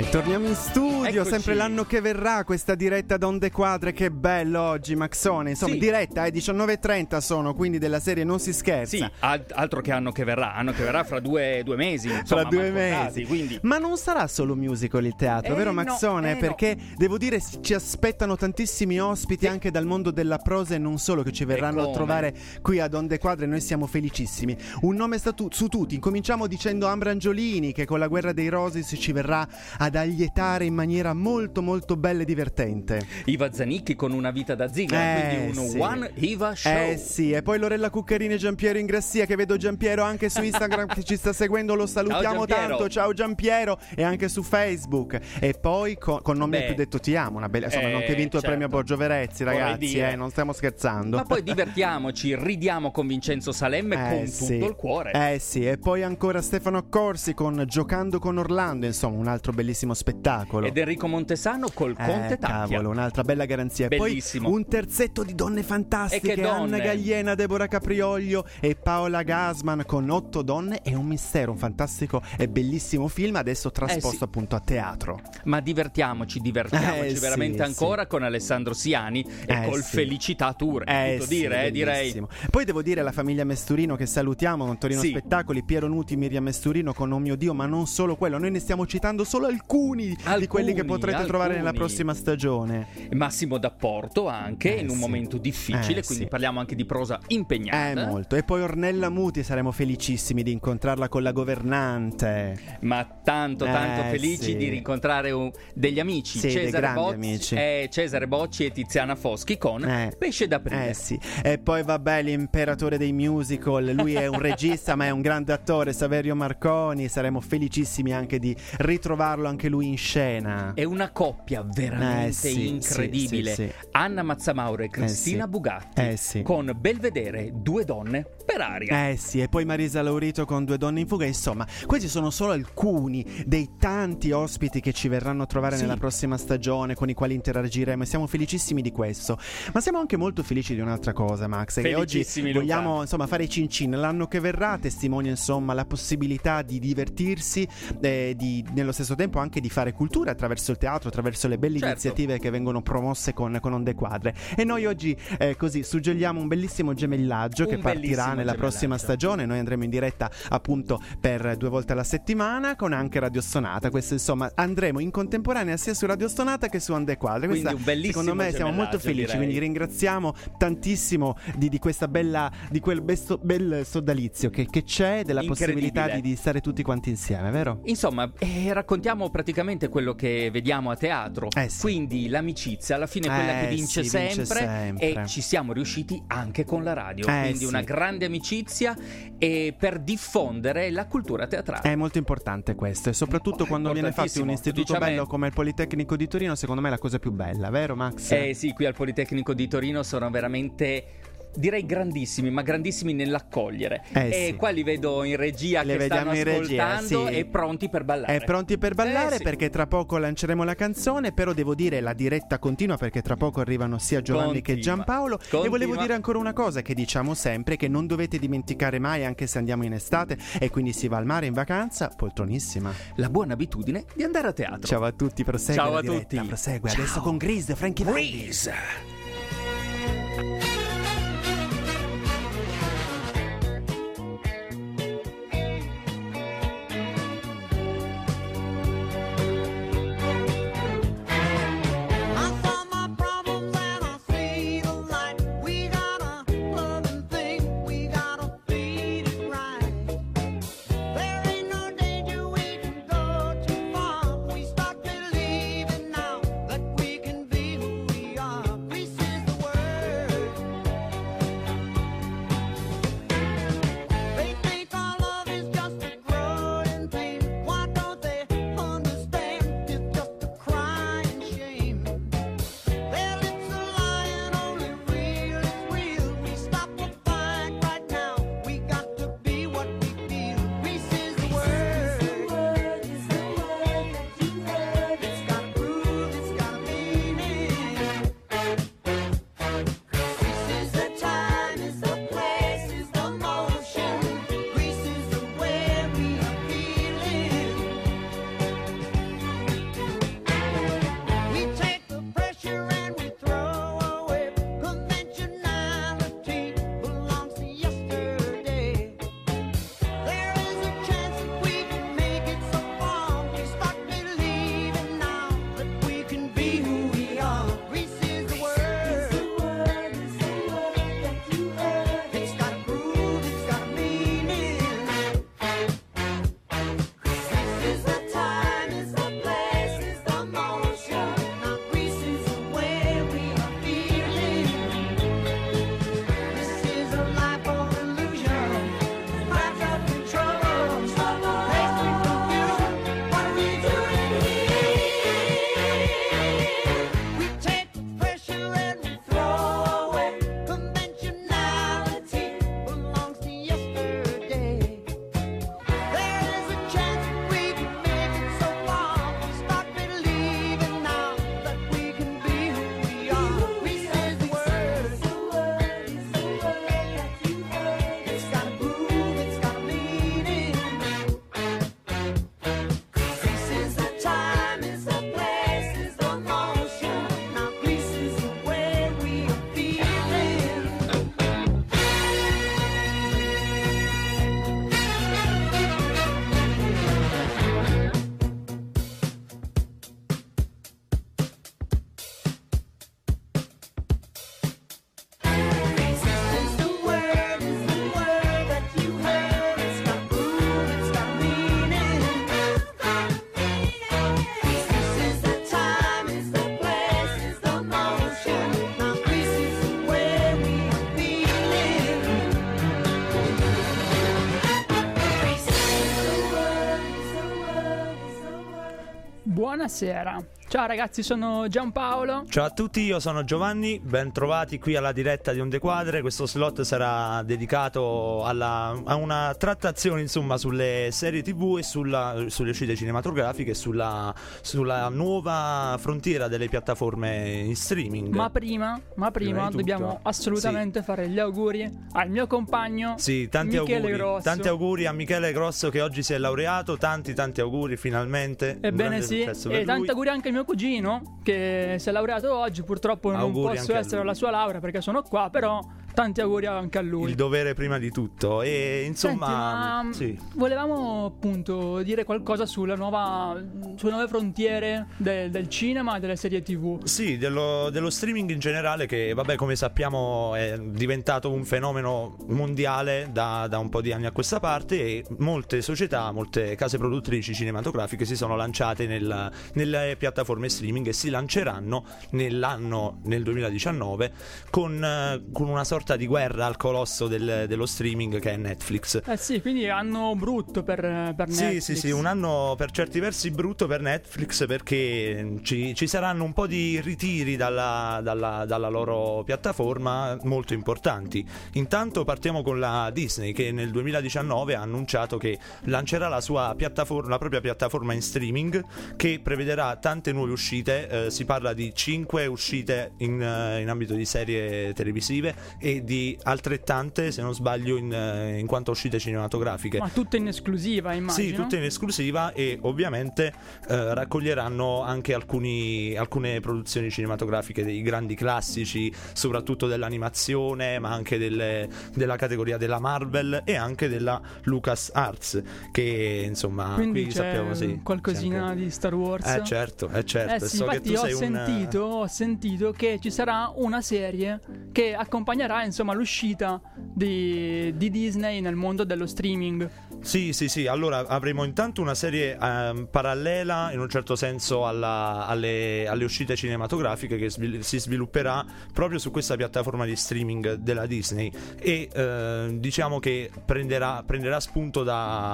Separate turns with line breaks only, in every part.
E torniamo in studio,
Eccoci.
sempre l'anno che verrà, questa diretta da Onde Quadre, che bello oggi Maxone, insomma
Sì.
diretta, 19:30 sono, quindi della serie non si scherza.
Sì, altro che anno che verrà fra due mesi, insomma,
Fra 2
manco
mesi,
tardi, quindi...
Ma non sarà solo musical il teatro, vero
no,
Maxone?
no.
Perché devo dire ci aspettano tantissimi ospiti anche dal mondo della prosa e non solo, che ci verranno a
come?
trovare qui ad Onde Quadre. Noi siamo felicissimi. Un nome su tutti, incominciamo dicendo Ambra Angiolini, che con la Guerra dei Roses ci verrà ad allietare in maniera molto molto bella e divertente.
Iva Zanicchi con Una vita da zingara, quindi un
sì.
One Iva Show.
Sì, e poi Lorella Cuccarini e Giampiero Ingrassia, che vedo Giampiero anche su Instagram che ci sta seguendo, lo salutiamo tanto, ciao Giampiero, e anche su Facebook. E poi con Non mi hai più detto ti amo, una bella, insomma, non che hai vinto il premio Borgio Verezzi, ragazzi, non stiamo scherzando.
Ma poi divertiamoci, ridiamo con Vincenzo Salemme con tutto il cuore.
Sì, e poi ancora Stefano Corsi con Giocando con Orlando, insomma, un altro bellissimo spettacolo.
Ed Enrico Montesano col Conte Tacchia.
Cavolo, un'altra bella garanzia.
Bellissimo.
Poi un terzetto di donne fantastiche,
E che donne?
Anna Gagliena, Deborah Caprioglio e Paola Gasman con 8 donne e un mistero, un fantastico e bellissimo film adesso trasposto appunto a teatro.
Ma divertiamoci veramente ancora con Alessandro Siani e col Felicità Tour. Tutto dire, direi.
Poi devo dire la famiglia Mesturino, che salutiamo, con Torino Spettacoli, Piero Nuti, Miriam Mesturino con Oh mio Dio, ma non solo quello, noi ne stiamo citando solo alcuni di quelli che potrete trovare nella prossima stagione.
Massimo D'Apporto anche in un momento difficile, quindi parliamo anche di prosa impegnata.
Molto. E poi Ornella Muti, saremo felicissimi di incontrarla con La Governante.
Ma tanto felici di rincontrare degli amici, Cesare Bocci e Tiziana Foschi con Pesce d'aprile.
E poi vabbè, l'imperatore dei musical, lui è un regista ma è un grande attore, Saverio Marconi, saremo felicissimi anche di ritrovarlo anche lui in scena.
È una coppia veramente incredibile. Anna Mazzamauro e Cristina Bugatti con Belvedere, Due donne per aria.
E poi Marisa Laurito con Due donne in fuga. Insomma, questi sono solo alcuni dei tanti ospiti che ci verranno a trovare nella prossima stagione, con i quali interagiremo, e siamo felicissimi di questo. Ma siamo anche molto felici di un'altra cosa, Max, che oggi vogliamo insomma fare i cincin. L'anno che verrà testimonia insomma la possibilità di divertirsi, nello stesso tempo anche di fare cultura attraverso il teatro, attraverso le belle iniziative che vengono promosse con Onde Quadre. E noi oggi così suggeriamo un bellissimo gemellaggio che partirà nella prossima stagione. Noi andremo in diretta appunto per 2 volte alla settimana con anche Radio Stonata. Questo insomma andremo in contemporanea sia su Radio Stonata che su Onde Quadre.
Quindi un bellissimo,
secondo me siamo molto felici, direi. Quindi ringraziamo tantissimo di questa bella, di quel bel sodalizio che c'è, della possibilità di stare tutti quanti insieme, vero?
Insomma, raccontiamo praticamente quello che vediamo a teatro. Quindi l'amicizia alla fine è quella che vince sempre, e ci siamo riusciti anche con la radio. Quindi una grande amicizia e per diffondere la cultura teatrale.
È molto importante questo, e soprattutto quando viene fatto un istituto bello come il Politecnico di Torino, secondo me è la cosa più bella, vero Max?
Sì, qui al Politecnico di Torino sono veramente, direi, grandissimi, ma grandissimi nell'accogliere. E qua li vedo in regia, che stanno ascoltando e pronti per ballare.
Pronti per ballare perché tra poco lanceremo la canzone, però devo dire la diretta continua perché tra poco arrivano sia Giovanni che Giampaolo. E volevo dire ancora una cosa che diciamo sempre, che non dovete dimenticare mai, anche se andiamo in estate e quindi si va al mare in vacanza, poltronissima,
la buona abitudine di andare a teatro.
Ciao a tutti, prosegue.
Ciao
la
a
diretta,
tutti.
Prosegue adesso con Grease, Frankie Valli.
We buonasera. Ciao ragazzi, sono Giampaolo.
Ciao a tutti, io sono Giovanni, ben trovati qui alla diretta di Onde Quadre. Questo slot sarà dedicato a una trattazione, insomma, sulle serie TV e sulle uscite cinematografiche e sulla nuova frontiera delle piattaforme in streaming.
Ma prima dobbiamo assolutamente fare gli auguri al mio compagno,
tanti
Michele
auguri.
Grosso.
Tanti auguri a Michele Grosso, che oggi si è laureato. Tanti auguri finalmente.
Ebbene sì, e tanti auguri anche al mio cugino che si è laureato oggi. Purtroppo non posso essere alla sua laurea perché sono qua, però tanti auguri anche a lui.
Il dovere prima di tutto. E insomma,
volevamo appunto dire qualcosa sulle nuove frontiere del cinema e delle serie TV.
Sì, dello streaming in generale, che vabbè, come sappiamo è diventato un fenomeno mondiale da un po' di anni a questa parte, e molte società, molte case produttrici cinematografiche si sono lanciate nelle piattaforme streaming e si lanceranno nel 2019 con una sorta di guerra al colosso dello streaming, che è Netflix.
Sì, quindi anno brutto per Netflix.
Sì, un anno per certi versi brutto per Netflix, perché ci saranno un po' di ritiri dalla loro piattaforma molto importanti. Intanto partiamo con la Disney, che nel 2019 ha annunciato che lancerà la propria piattaforma in streaming, che prevederà tante nuove uscite. Si parla di 5 uscite in ambito di serie televisive e di altrettante, se non sbaglio, in quanto a uscite cinematografiche.
Ma tutte in esclusiva, immagino.
Sì, tutte in esclusiva, e ovviamente raccoglieranno anche alcune produzioni cinematografiche dei grandi classici, soprattutto dell'animazione, ma anche della categoria della Marvel e anche della LucasArts, che insomma
quindi
qui
c'è
sappiamo
qualcosina
anche
di Star Wars.
Certo.
Sì, so, infatti che ho sentito che ci sarà una serie che accompagnerà insomma l'uscita di Disney nel mondo dello streaming.
Sì, allora avremo intanto una serie parallela in un certo senso alle uscite cinematografiche, che si svilupperà proprio su questa piattaforma di streaming della Disney, e diciamo che prenderà spunto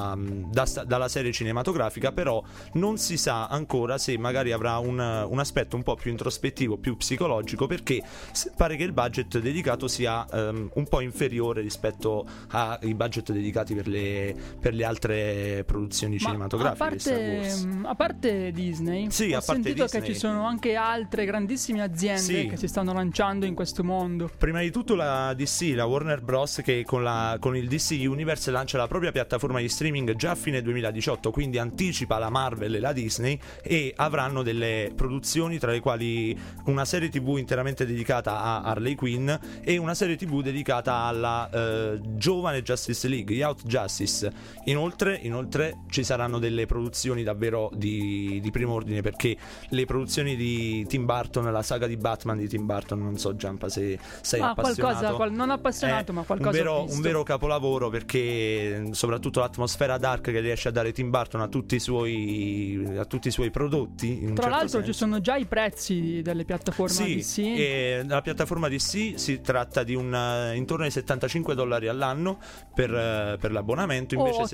dalla serie cinematografica, però non si sa ancora se magari avrà un aspetto un po' più introspettivo, più psicologico, perché pare che il budget dedicato sia un po' inferiore rispetto ai budget dedicati per le altre produzioni cinematografiche di Star Wars.
A parte Disney, ho sentito che ci sono anche altre grandissime aziende che si stanno lanciando in questo mondo.
Prima di tutto la DC, la Warner Bros., che con il DC Universe lancia la propria piattaforma di streaming già a fine 2018, quindi anticipa la Marvel e la Disney, e avranno delle produzioni tra le quali una serie TV interamente dedicata a Harley Quinn e una serie TV dedicata alla giovane Justice League, Youth Justice. Inoltre ci saranno delle produzioni davvero di primo ordine, perché le produzioni di Tim Burton, la saga di Batman di Tim Burton, non so Giampa se sei appassionato.
Non appassionato, ma qualcosa
un vero capolavoro, perché soprattutto l'atmosfera dark che riesce a dare Tim Burton a tutti i suoi prodotti.
Tra l'altro ci sono già i prezzi delle piattaforme DC.
E la piattaforma DC si tratta di intorno ai $75 all'anno per l'abbonamento, invece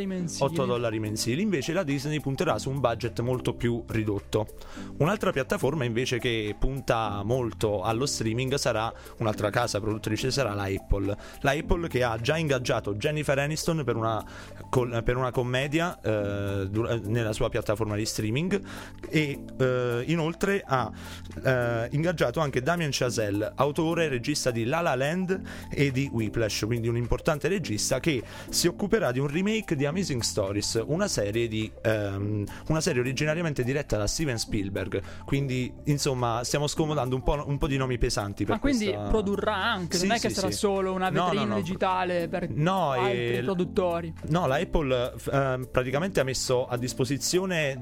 $8 mensili. Invece la Disney punterà su un budget molto più ridotto. Un'altra piattaforma invece che punta molto allo streaming sarà un'altra casa produttrice, sarà la Apple, che ha già ingaggiato Jennifer Aniston per una commedia nella sua piattaforma di streaming, e inoltre ha ingaggiato anche Damien Chazelle, autore e regista di La La Land e di Whiplash, quindi un importante regista che si occuperà di un remake di Amazing Stories, una serie originariamente diretta da Steven Spielberg. Quindi insomma stiamo scomodando un po' di nomi pesanti per
quindi produrrà anche, non è che sarà solo una vetrina digitale per altri produttori.
No, la Apple praticamente ha messo a disposizione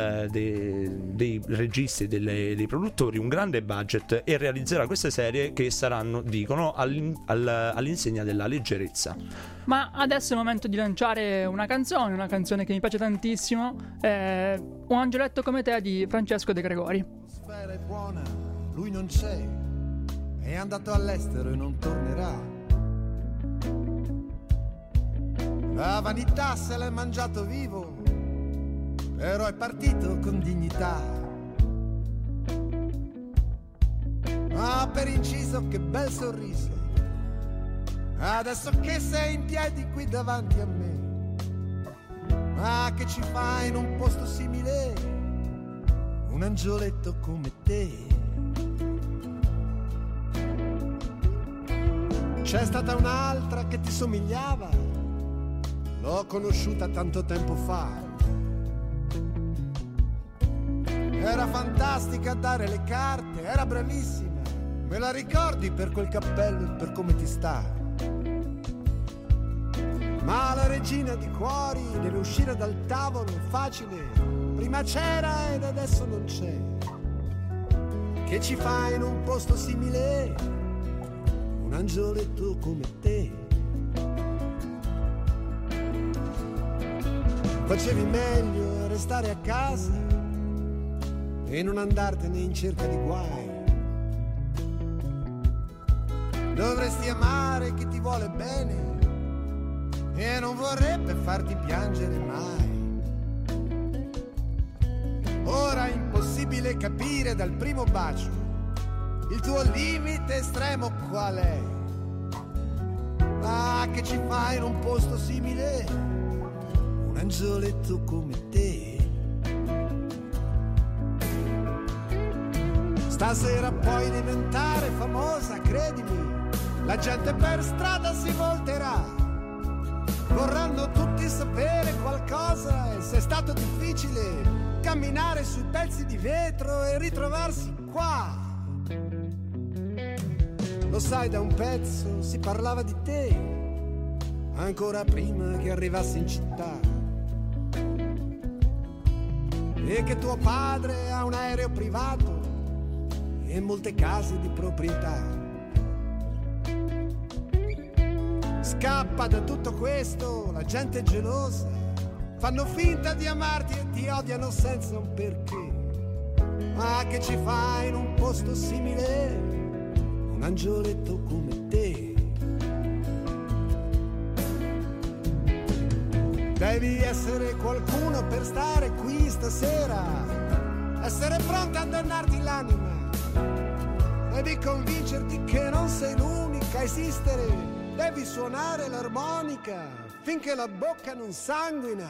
dei registi e dei produttori un grande budget, e realizzerà queste serie che saranno, dicono, all'insegna della leggerezza.
Ma adesso è il momento di lanciare una canzone che mi piace tantissimo, Un angioletto come te di Francesco De Gregori.
L'atmosfera è buona, lui non c'è, è andato all'estero e non tornerà. La vanità se l'è mangiato vivo, però è partito con dignità. Ma per inciso che bel sorriso, adesso che sei in piedi qui davanti a me, ma che ci fai in un posto simile, un angioletto come te. C'è stata un'altra che ti somigliava, l'ho conosciuta tanto tempo fa. Era fantastica a dare le carte, era bravissima, me la ricordi per quel cappello e per come ti sta. Ma la regina di cuori nell'uscire dal tavolo è facile, prima c'era ed adesso non c'è. Che ci fai in un posto simile, un angioletto come te. Facevi meglio a restare a casa e non andartene in cerca di guai. Dovresti amare chi ti vuole bene e non vorrebbe farti piangere mai. Ora è impossibile capire dal primo bacio il tuo limite estremo qual è. Ma che ci fai in un posto simile, un angioletto come te. Stasera puoi diventare famosa, credimi, la gente per strada si volterà. Vorranno tutti sapere qualcosa e se è stato difficile camminare sui pezzi di vetro e ritrovarsi qua. Lo sai, da un pezzo si parlava di te, ancora prima che arrivassi in città. E che tuo padre ha un aereo privato e molte case di proprietà. Scappa da tutto questo, la gente è gelosa, fanno finta di amarti e ti odiano senza un perché. Ma che ci fai in un posto simile, un angioletto come te. Devi essere qualcuno per stare qui stasera, essere pronta a dannarti l'anima. Devi convincerti che non sei l'unica a esistere, devi suonare l'armonica finché la bocca non sanguina.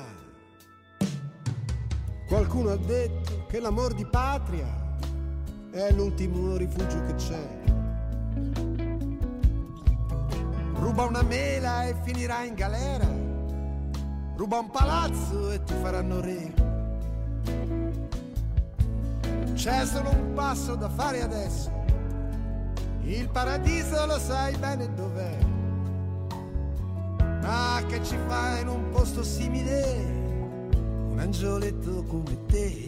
Qualcuno ha detto che l'amor di patria è l'ultimo rifugio che c'è. Ruba una mela e finirà in galera, ruba un palazzo e ti faranno re. C'è solo un passo da fare adesso, il paradiso lo sai bene dov'è. Ma che ci fai in un posto simile, un angioletto come te.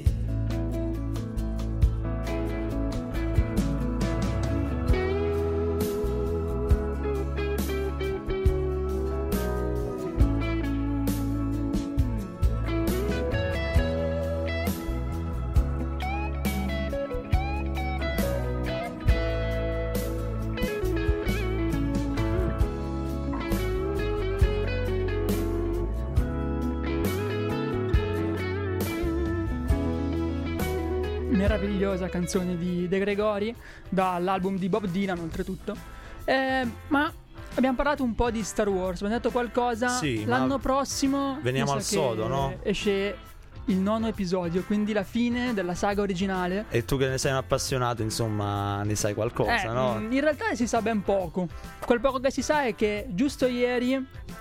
Meravigliosa canzone di De Gregori dall'album di Bob Dylan oltretutto. Ma abbiamo parlato un po' di Star Wars, abbiamo detto qualcosa.
Sì,
l'anno prossimo
veniamo al sodo, no?
Esce il 9° episodio, quindi la fine della saga originale.
E tu che ne sei un appassionato, insomma, ne sai qualcosa, no?
In realtà si sa ben poco. Quel poco che si sa è che giusto ieri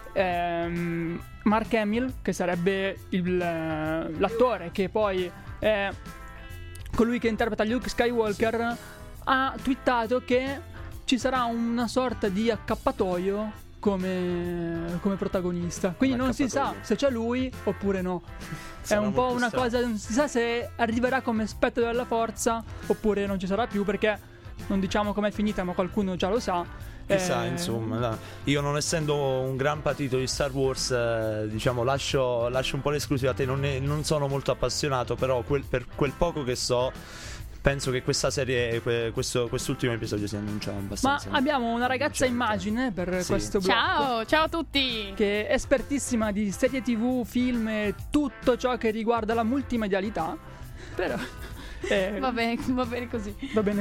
Mark Hamill, che sarebbe l'attore che poi è colui che interpreta Luke Skywalker, ha twittato che ci sarà una sorta di accappatoio come protagonista. Quindi non si sa se c'è lui oppure no. È un po' una cosa, non si sa se arriverà come spettro della forza oppure non ci sarà più, perché non diciamo com'è finita, ma qualcuno già lo sa.
Chissà, insomma, io non essendo un gran patito di Star Wars, diciamo, lascio un po' l'esclusiva a te. Non sono molto appassionato, però per quel poco che so, penso che questa serie, quest'ultimo episodio si annuncia abbastanza.
Ma abbiamo una ragazza immagine per questo blocco.
Ciao a tutti!
Che è espertissima di serie TV, film e tutto ciò che riguarda la multimedialità. Però
va bene così.
Va bene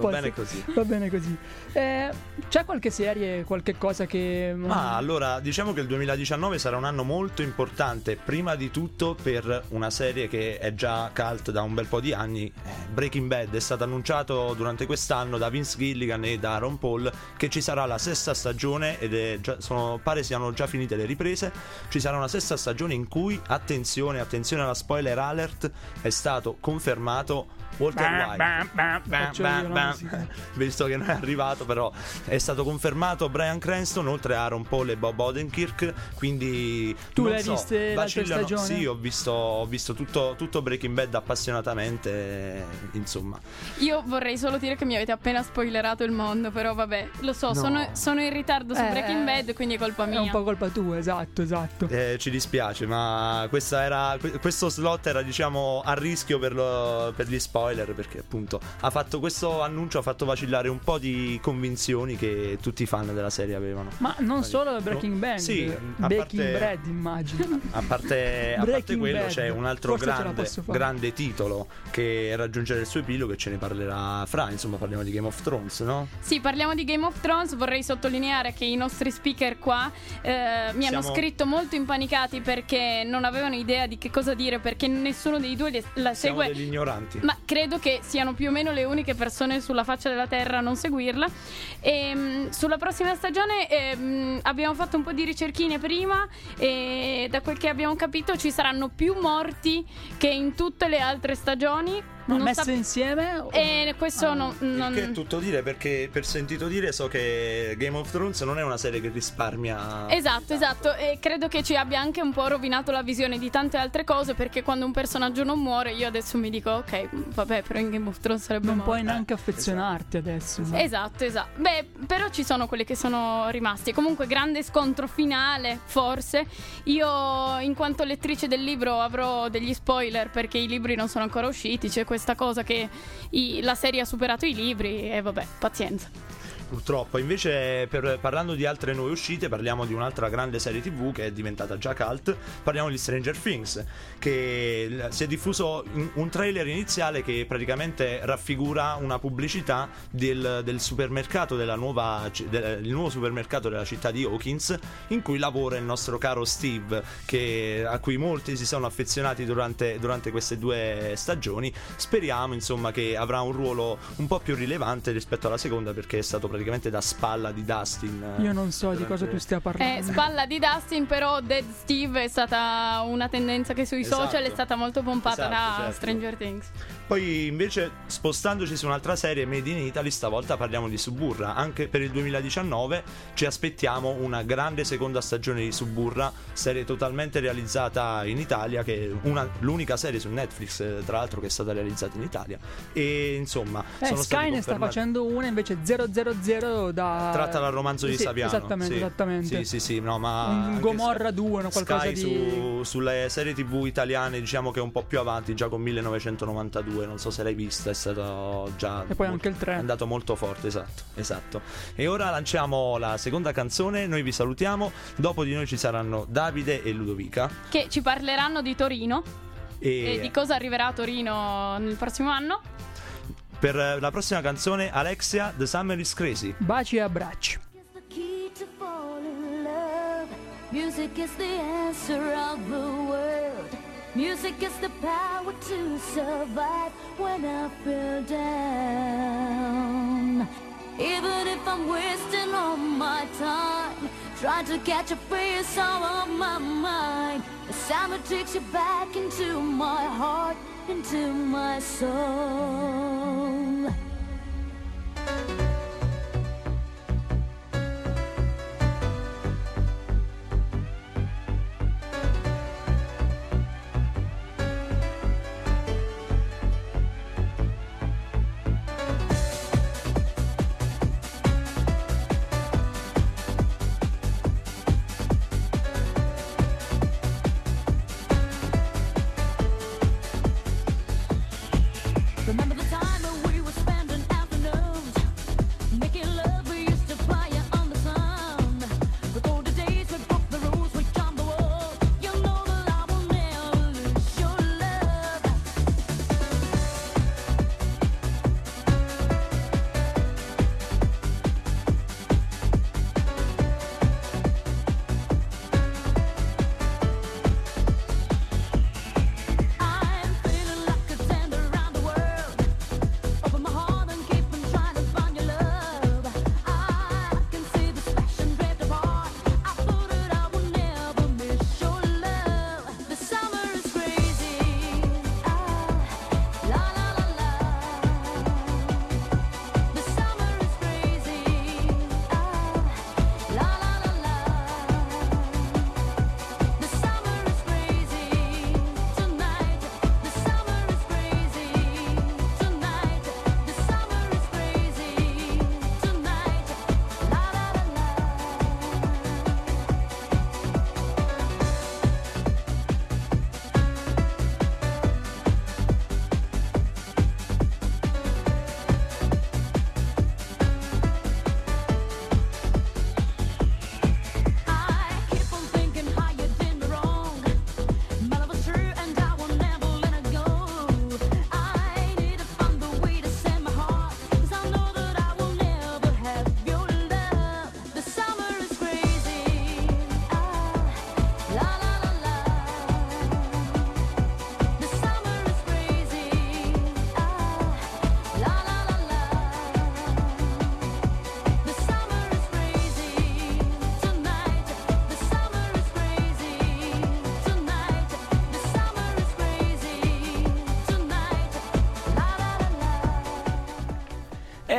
così. C'è qualche serie, qualche cosa che...
Ma allora, diciamo che il 2019 sarà un anno molto importante, prima di tutto per una serie che è già cult da un bel po' di anni. Breaking Bad. È stato annunciato durante quest'anno da Vince Gilligan e da Ron Paul che ci sarà la sesta stagione ed pare siano già finite le riprese. Ci sarà una sesta stagione in cui, attenzione alla spoiler alert, è stato confermato Walter White. Visto che non è arrivato, però è stato confermato Bryan Cranston oltre a Aaron Paul e Bob Odenkirk. Quindi
tu l'hai visto la stagione?
Sì, ho visto tutto Breaking Bad appassionatamente, insomma.
Io vorrei solo dire che mi avete appena spoilerato il mondo, però vabbè, lo so, no. sono in ritardo su Breaking Bad, quindi è colpa mia.
È un po' colpa tua, esatto.
Ci dispiace, ma questo slot era, diciamo, a rischio per gli spoiler, perché appunto questo annuncio ha fatto vacillare un po' di convinzioni che tutti i fan della serie avevano.
Ma non solo Breaking Bad,
sì,
Breaking Bad, immagino.
A parte quello, Bad. C'è un altro grande titolo che raggiungerà il suo epilogo e ce ne parlerà Fra. Insomma, parliamo di Game of Thrones, no?
Sì, parliamo di Game of Thrones. Vorrei sottolineare che i nostri speaker qua mi hanno scritto molto impanicati perché non avevano idea di che cosa dire, perché nessuno dei due la segue.
Siamo degli ignoranti.
Ma credo che siano più o meno le uniche persone sulla faccia della terra a non seguirla. E sulla prossima stagione abbiamo fatto un po' di ricerchine prima e da quel che abbiamo capito ci saranno più morti che in tutte le altre stagioni.
Messe insieme?
Questo non
che è tutto dire, perché per sentito dire so che Game of Thrones non è una serie che risparmia.
Esatto. E credo che ci abbia anche un po' rovinato la visione di tante altre cose, perché quando un personaggio non muore io adesso mi dico ok, vabbè, però in Game of Thrones sarebbe
non puoi neanche affezionarti adesso.
Esatto. Beh, però ci sono quelli che sono rimasti. Comunque grande scontro finale, forse. Io in quanto lettrice del libro avrò degli spoiler perché i libri non sono ancora usciti. C'è questa cosa che la serie ha superato i libri e vabbè, pazienza.
Purtroppo. Invece, parlando di altre nuove uscite, parliamo di un'altra grande serie TV che è diventata già cult. Parliamo di Stranger Things, che si è diffuso un trailer iniziale che praticamente raffigura una pubblicità del supermercato il nuovo supermercato della città di Hawkins, in cui lavora il nostro caro Steve, a cui molti si sono affezionati durante queste 2 stagioni. Speriamo, insomma, che avrà un ruolo un po' più rilevante rispetto alla seconda, perché è stato praticamente da spalla di Dustin.
Io non so di cosa tu stia parlando.
Spalla di Dustin, però Dead Steve è stata una tendenza che sui social è stata molto pompata da certo. Stranger Things.
Poi invece, spostandoci su un'altra serie made in Italy, stavolta parliamo di Suburra. Anche per il 2019 ci aspettiamo una grande seconda stagione di Suburra, serie totalmente realizzata in Italia, che è l'unica serie su Netflix, tra l'altro, che è stata realizzata in Italia. E insomma,
Sky ne sta facendo una invece 000
tratta dal romanzo di Saviano.
Esattamente.
Sì, no, ma
un Gomorra 2, qualcosa
Sky
di
sulle serie TV italiane, diciamo che è un po' più avanti, già con 1992, non so se l'hai vista, è stato già
e poi anche il 3
è andato molto forte, esatto. E ora lanciamo la seconda canzone, noi vi salutiamo, dopo di noi ci saranno Davide e Ludovica
che ci parleranno di Torino e di cosa arriverà a Torino nel prossimo anno.
Per la prossima canzone, Alexia, The Summer is Crazy.
Baci e abbracci.
Music is the answer of the world. Music is the power to survive when I feel down. Even if I'm wasting all my time trying to catch a face on my mind, the summer takes you back into my heart, into my soul. Remember the time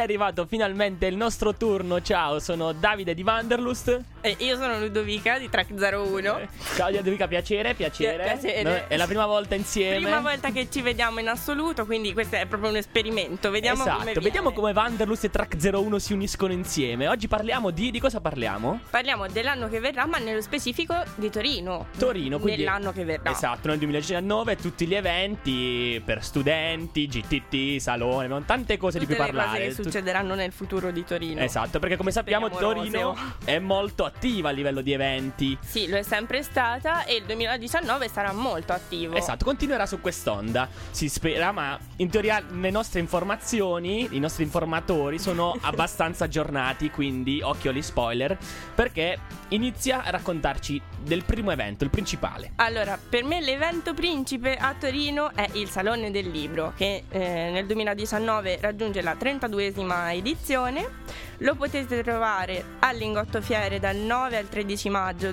arrivato finalmente il nostro turno. Ciao, sono Davide di Wanderlust.
E io sono Ludovica di Track 01.
Ciao Ludovica, piacere.
Piacere.
È la prima volta insieme.
Prima volta che ci vediamo in assoluto, quindi questo è proprio un esperimento. Vediamo
come Wanderlust e Track 01 si uniscono insieme. Oggi parliamo di cosa parliamo?
Parliamo dell'anno che verrà, ma nello specifico di Torino.
Quindi
nell'anno che verrà.
Esatto, nel 2019 tutti gli eventi per studenti, GTT, salone, tante cose di cui parlare.
Tutte le cose che succederanno nel futuro di Torino.
Esatto, perché come sappiamo Torino è molto attiva a livello di eventi.
Sì, lo è sempre stata e il 2019 sarà molto attivo.
Esatto, continuerà su quest'onda, si spera, ma in teoria le nostre informazioni, i nostri informatori sono abbastanza aggiornati, quindi occhio agli spoiler, perché inizia a raccontarci del primo evento, il principale.
Allora, per me l'evento principe a Torino è il Salone del Libro, che nel 2019 raggiunge la 32esima edizione. Lo potete trovare al Lingotto Fiere dal 9 al 13 maggio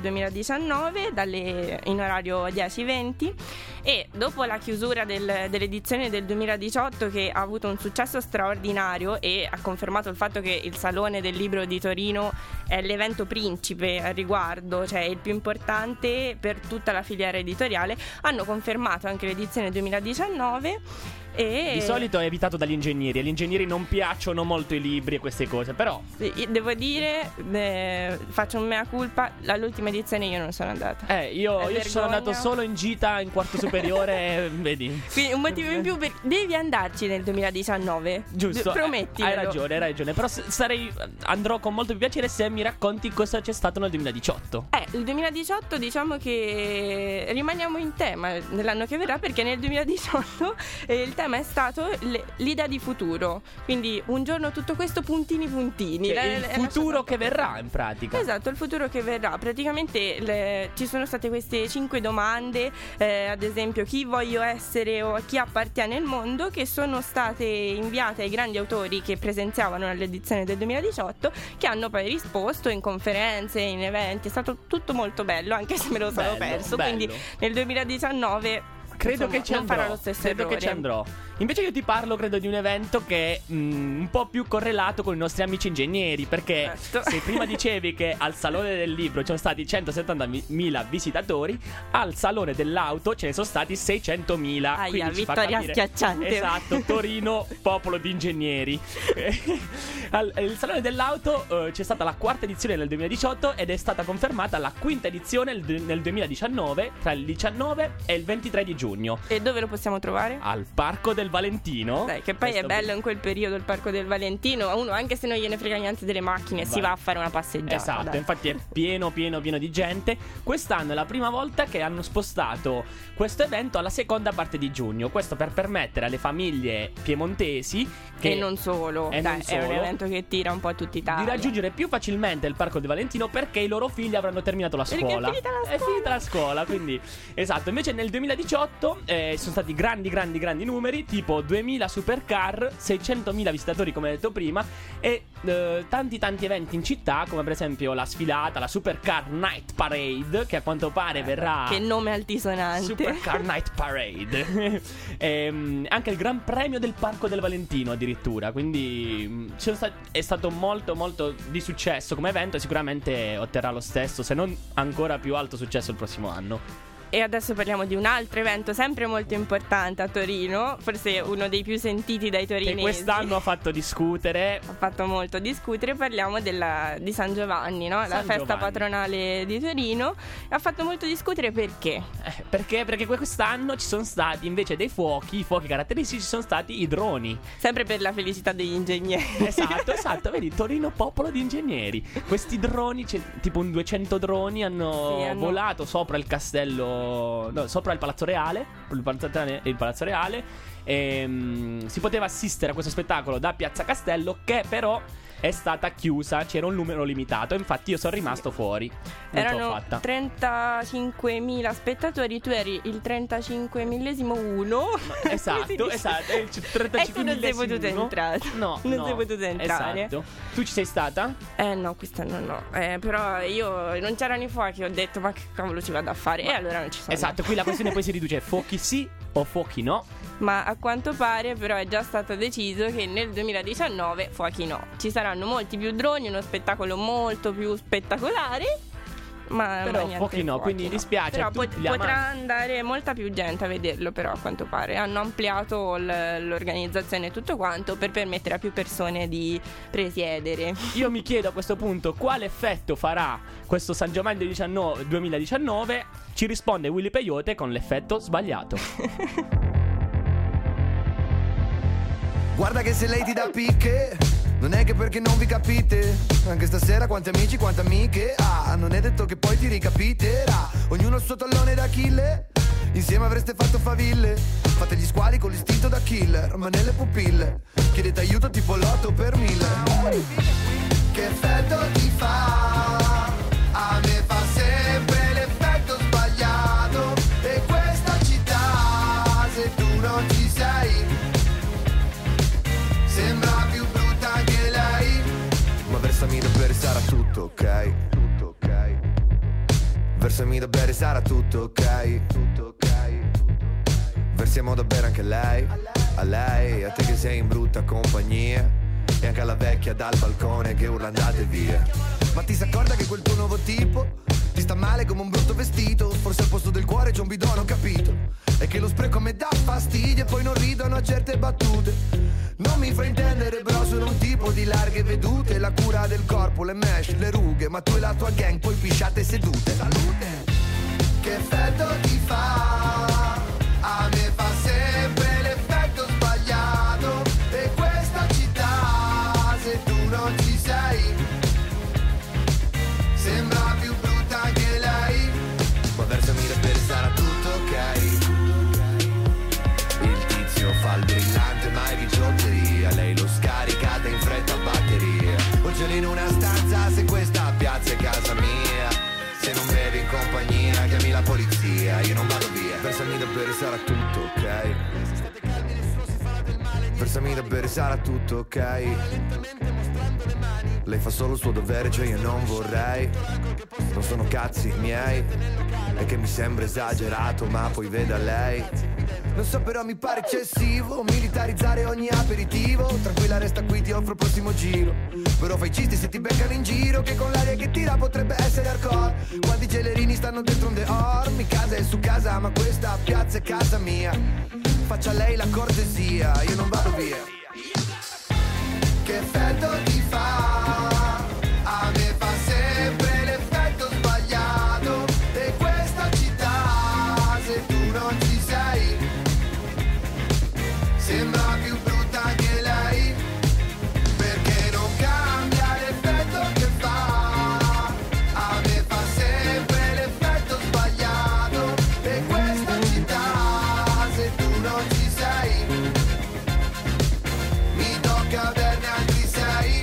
2019 in orario 10-20, e dopo la chiusura dell'edizione del 2018, che ha avuto un successo straordinario e ha confermato il fatto che il Salone del Libro di Torino è l'evento principe al riguardo, cioè il più importante per tutta la filiera editoriale, hanno confermato anche l'edizione 2019. E
di solito è evitato dagli ingegneri. Agli ingegneri non piacciono molto i libri e queste cose, però
devo dire, faccio un mea culpa, all'ultima edizione io non sono andata.
Io ci sono andato solo in gita in quarto superiore. Vedi,
quindi un motivo in più devi andarci nel 2019.
Giusto,
prometti.
Hai ragione. Però andrò con molto più piacere se mi racconti cosa c'è stato nel 2018.
Il 2018 diciamo che rimaniamo in tema nell'anno che verrà, perché nel 2018 il tema è stato l'idea di futuro. Quindi un giorno tutto questo puntini.
Il futuro che verrà, in pratica.
Esatto, il futuro che verrà. Praticamente ci sono state queste 5 domande, ad esempio chi voglio essere o a chi appartiene il mondo, che sono state inviate ai grandi autori che presenziavano nell'edizione del 2018, che hanno poi risposto in conferenze, in eventi. È stato tutto molto bello, anche se me lo sono perso. Quindi nel 2019
credo che ci andrò.
Non farà lo stesso errore.
Che ci andrò. Invece io ti parlo, credo, di un evento che è un po' più correlato con i nostri amici ingegneri, perché se prima dicevi che al Salone del Libro ci sono stati 170.000 visitatori, al Salone dell'Auto ce ne sono stati 600.000.
Vittoria schiacciante.
Esatto, Torino, popolo di ingegneri. Il Salone dell'Auto c'è stata la 4ª edizione nel 2018 ed è stata confermata la 5ª edizione nel 2019, tra il 19 e il 23 di giugno.
E dove lo possiamo trovare?
Al Parco del Valentino.
Dai, che poi è bello in quel periodo il Parco del Valentino. Uno, anche se non gliene frega niente delle macchine, si va a fare una passeggiata.
Esatto, infatti è pieno di gente. Quest'anno è la prima volta che hanno spostato questo evento alla seconda parte di giugno. Questo per permettere alle famiglie piemontesi
e non solo, è un evento che tira un po' a tutta Italia,
di raggiungere più facilmente il Parco del Valentino, perché i loro figli avranno terminato la scuola.
È finita la scuola,
quindi esatto. Invece nel 2018 sono stati grandi numeri, tipo 2000 supercar, 600.000 visitatori come detto prima, e tanti eventi in città, come per esempio la sfilata, la Supercar Night Parade, che a quanto pare verrà.
Che nome altisonante,
Supercar Night Parade. Anche il Gran Premio del Parco del Valentino addirittura. Quindi è stato molto di successo come evento, e sicuramente otterrà lo stesso, se non ancora più alto successo il prossimo anno.
E adesso parliamo di un altro evento sempre molto importante a Torino, forse uno dei più sentiti dai torinesi,
che quest'anno ha fatto discutere.
Ha fatto molto discutere. Parliamo di San Giovanni, no? La festa patronale di Torino. Ha fatto molto discutere perché?
Perché quest'anno ci sono stati invece dei i fuochi caratteristici, ci sono stati i droni.
Sempre per la felicità degli ingegneri.
Esatto, vedi, Torino popolo di ingegneri. Questi droni, tipo un 200 droni hanno volato sopra il castello, sopra il Palazzo Reale. Il Palazzo Reale. Si poteva assistere a questo spettacolo da Piazza Castello, che però è stata chiusa, c'era un numero limitato, infatti io sono rimasto fuori.
Erano 35.000 spettatori, tu eri il 35.001.
Esatto, il 35.001.
E tu non sei potuto entrare.
Non
sei potuto entrare.
Esatto. Tu ci sei stata?
No, quest'anno no. Però io non c'erano i fuochi, ho detto ma che cavolo ci vado a fare? E allora non ci sono.
Esatto, qui la questione poi si riduce: fuochi sì o fuochi no.
Ma a quanto pare però è già stato deciso che nel 2019 fuochi no. Ci saranno molti più droni, uno spettacolo molto più spettacolare.
Però fuochi no, quindi dispiace.
Però potrà andare molta più gente a vederlo, però a quanto pare hanno ampliato l'organizzazione e tutto quanto per permettere a più persone di presiedere.
Io mi chiedo a questo punto quale effetto farà questo San Giovanni 2019. Ci risponde Willy Peyote con l'effetto sbagliato.
Guarda che se lei ti dà picche, non è che perché non vi capite. Anche stasera quanti amici, quante amiche. Non è detto che poi ti ricapiterà. Ognuno il suo tallone d'Achille. Insieme avreste fatto faville. Fate gli squali con l'istinto da killer. Ma nelle pupille chiedete aiuto tipo l'8 per 1000. Che effetto ti fa? A me fa sempre l'effetto sbagliato. E questa città, se tu non ci sei, sembra più brutta che lei. Ma versami da bere, sarà tutto ok. Tutto ok. Versami da bere, sarà tutto ok. Tutto ok. Versiamo da bere anche lei. A lei, a te che sei in brutta compagnia. E anche alla vecchia dal balcone che urla andate via. Ma ti si accorga che quel tuo nuovo tipo ti sta male come un brutto vestito. Forse al posto del cuore c'è un bidone, ho capito. E che lo spreco a me dà fastidio. E poi non ridono a certe battute. Non mi fraintendere, però sono un tipo di larghe vedute. La cura del corpo, le mesh, le rughe. Ma tu e la tua gang poi pisciate sedute. Salute. Che effetto ti fa? A me fa sempre l'effetto sbagliato. E questa città, se tu non ci sei, sembra più brutta che lei. Ma versami da bere, sarà tutto ok. Il tizio fa il brillante, mai bigiotteria. Lei lo scaricata in fretta a batteria. O ce l'ho in una stanza, se questa piazza è casa mia. Se non bevi in compagnia, chiami la polizia. Io non vado via. Versami da bere, sarà tutto ok. Versami da bere, sarà tutto ok. Lei fa solo il suo dovere, cioè io non vorrei. Non sono cazzi miei. È che mi sembra esagerato, ma poi veda lei. Non so, però mi pare eccessivo militarizzare ogni aperitivo. Tranquilla, resta qui, ti offro il prossimo giro. Però fai cisti se ti beccano in giro, che con l'aria che tira potrebbe essere hardcore. Quanti gelerini stanno dentro un dehors. Mi casa è su casa, ma questa piazza è casa mia. Faccia lei la cortesia, io non vado via. Che effetto ti fa? A me fa sempre l'effetto sbagliato. E questa città, se tu non ci sei, sembra più brutta che lei. Perché non cambia l'effetto che fa? A me fa sempre l'effetto sbagliato. E questa città, se tu non ci sei, mi tocca averne altri sei.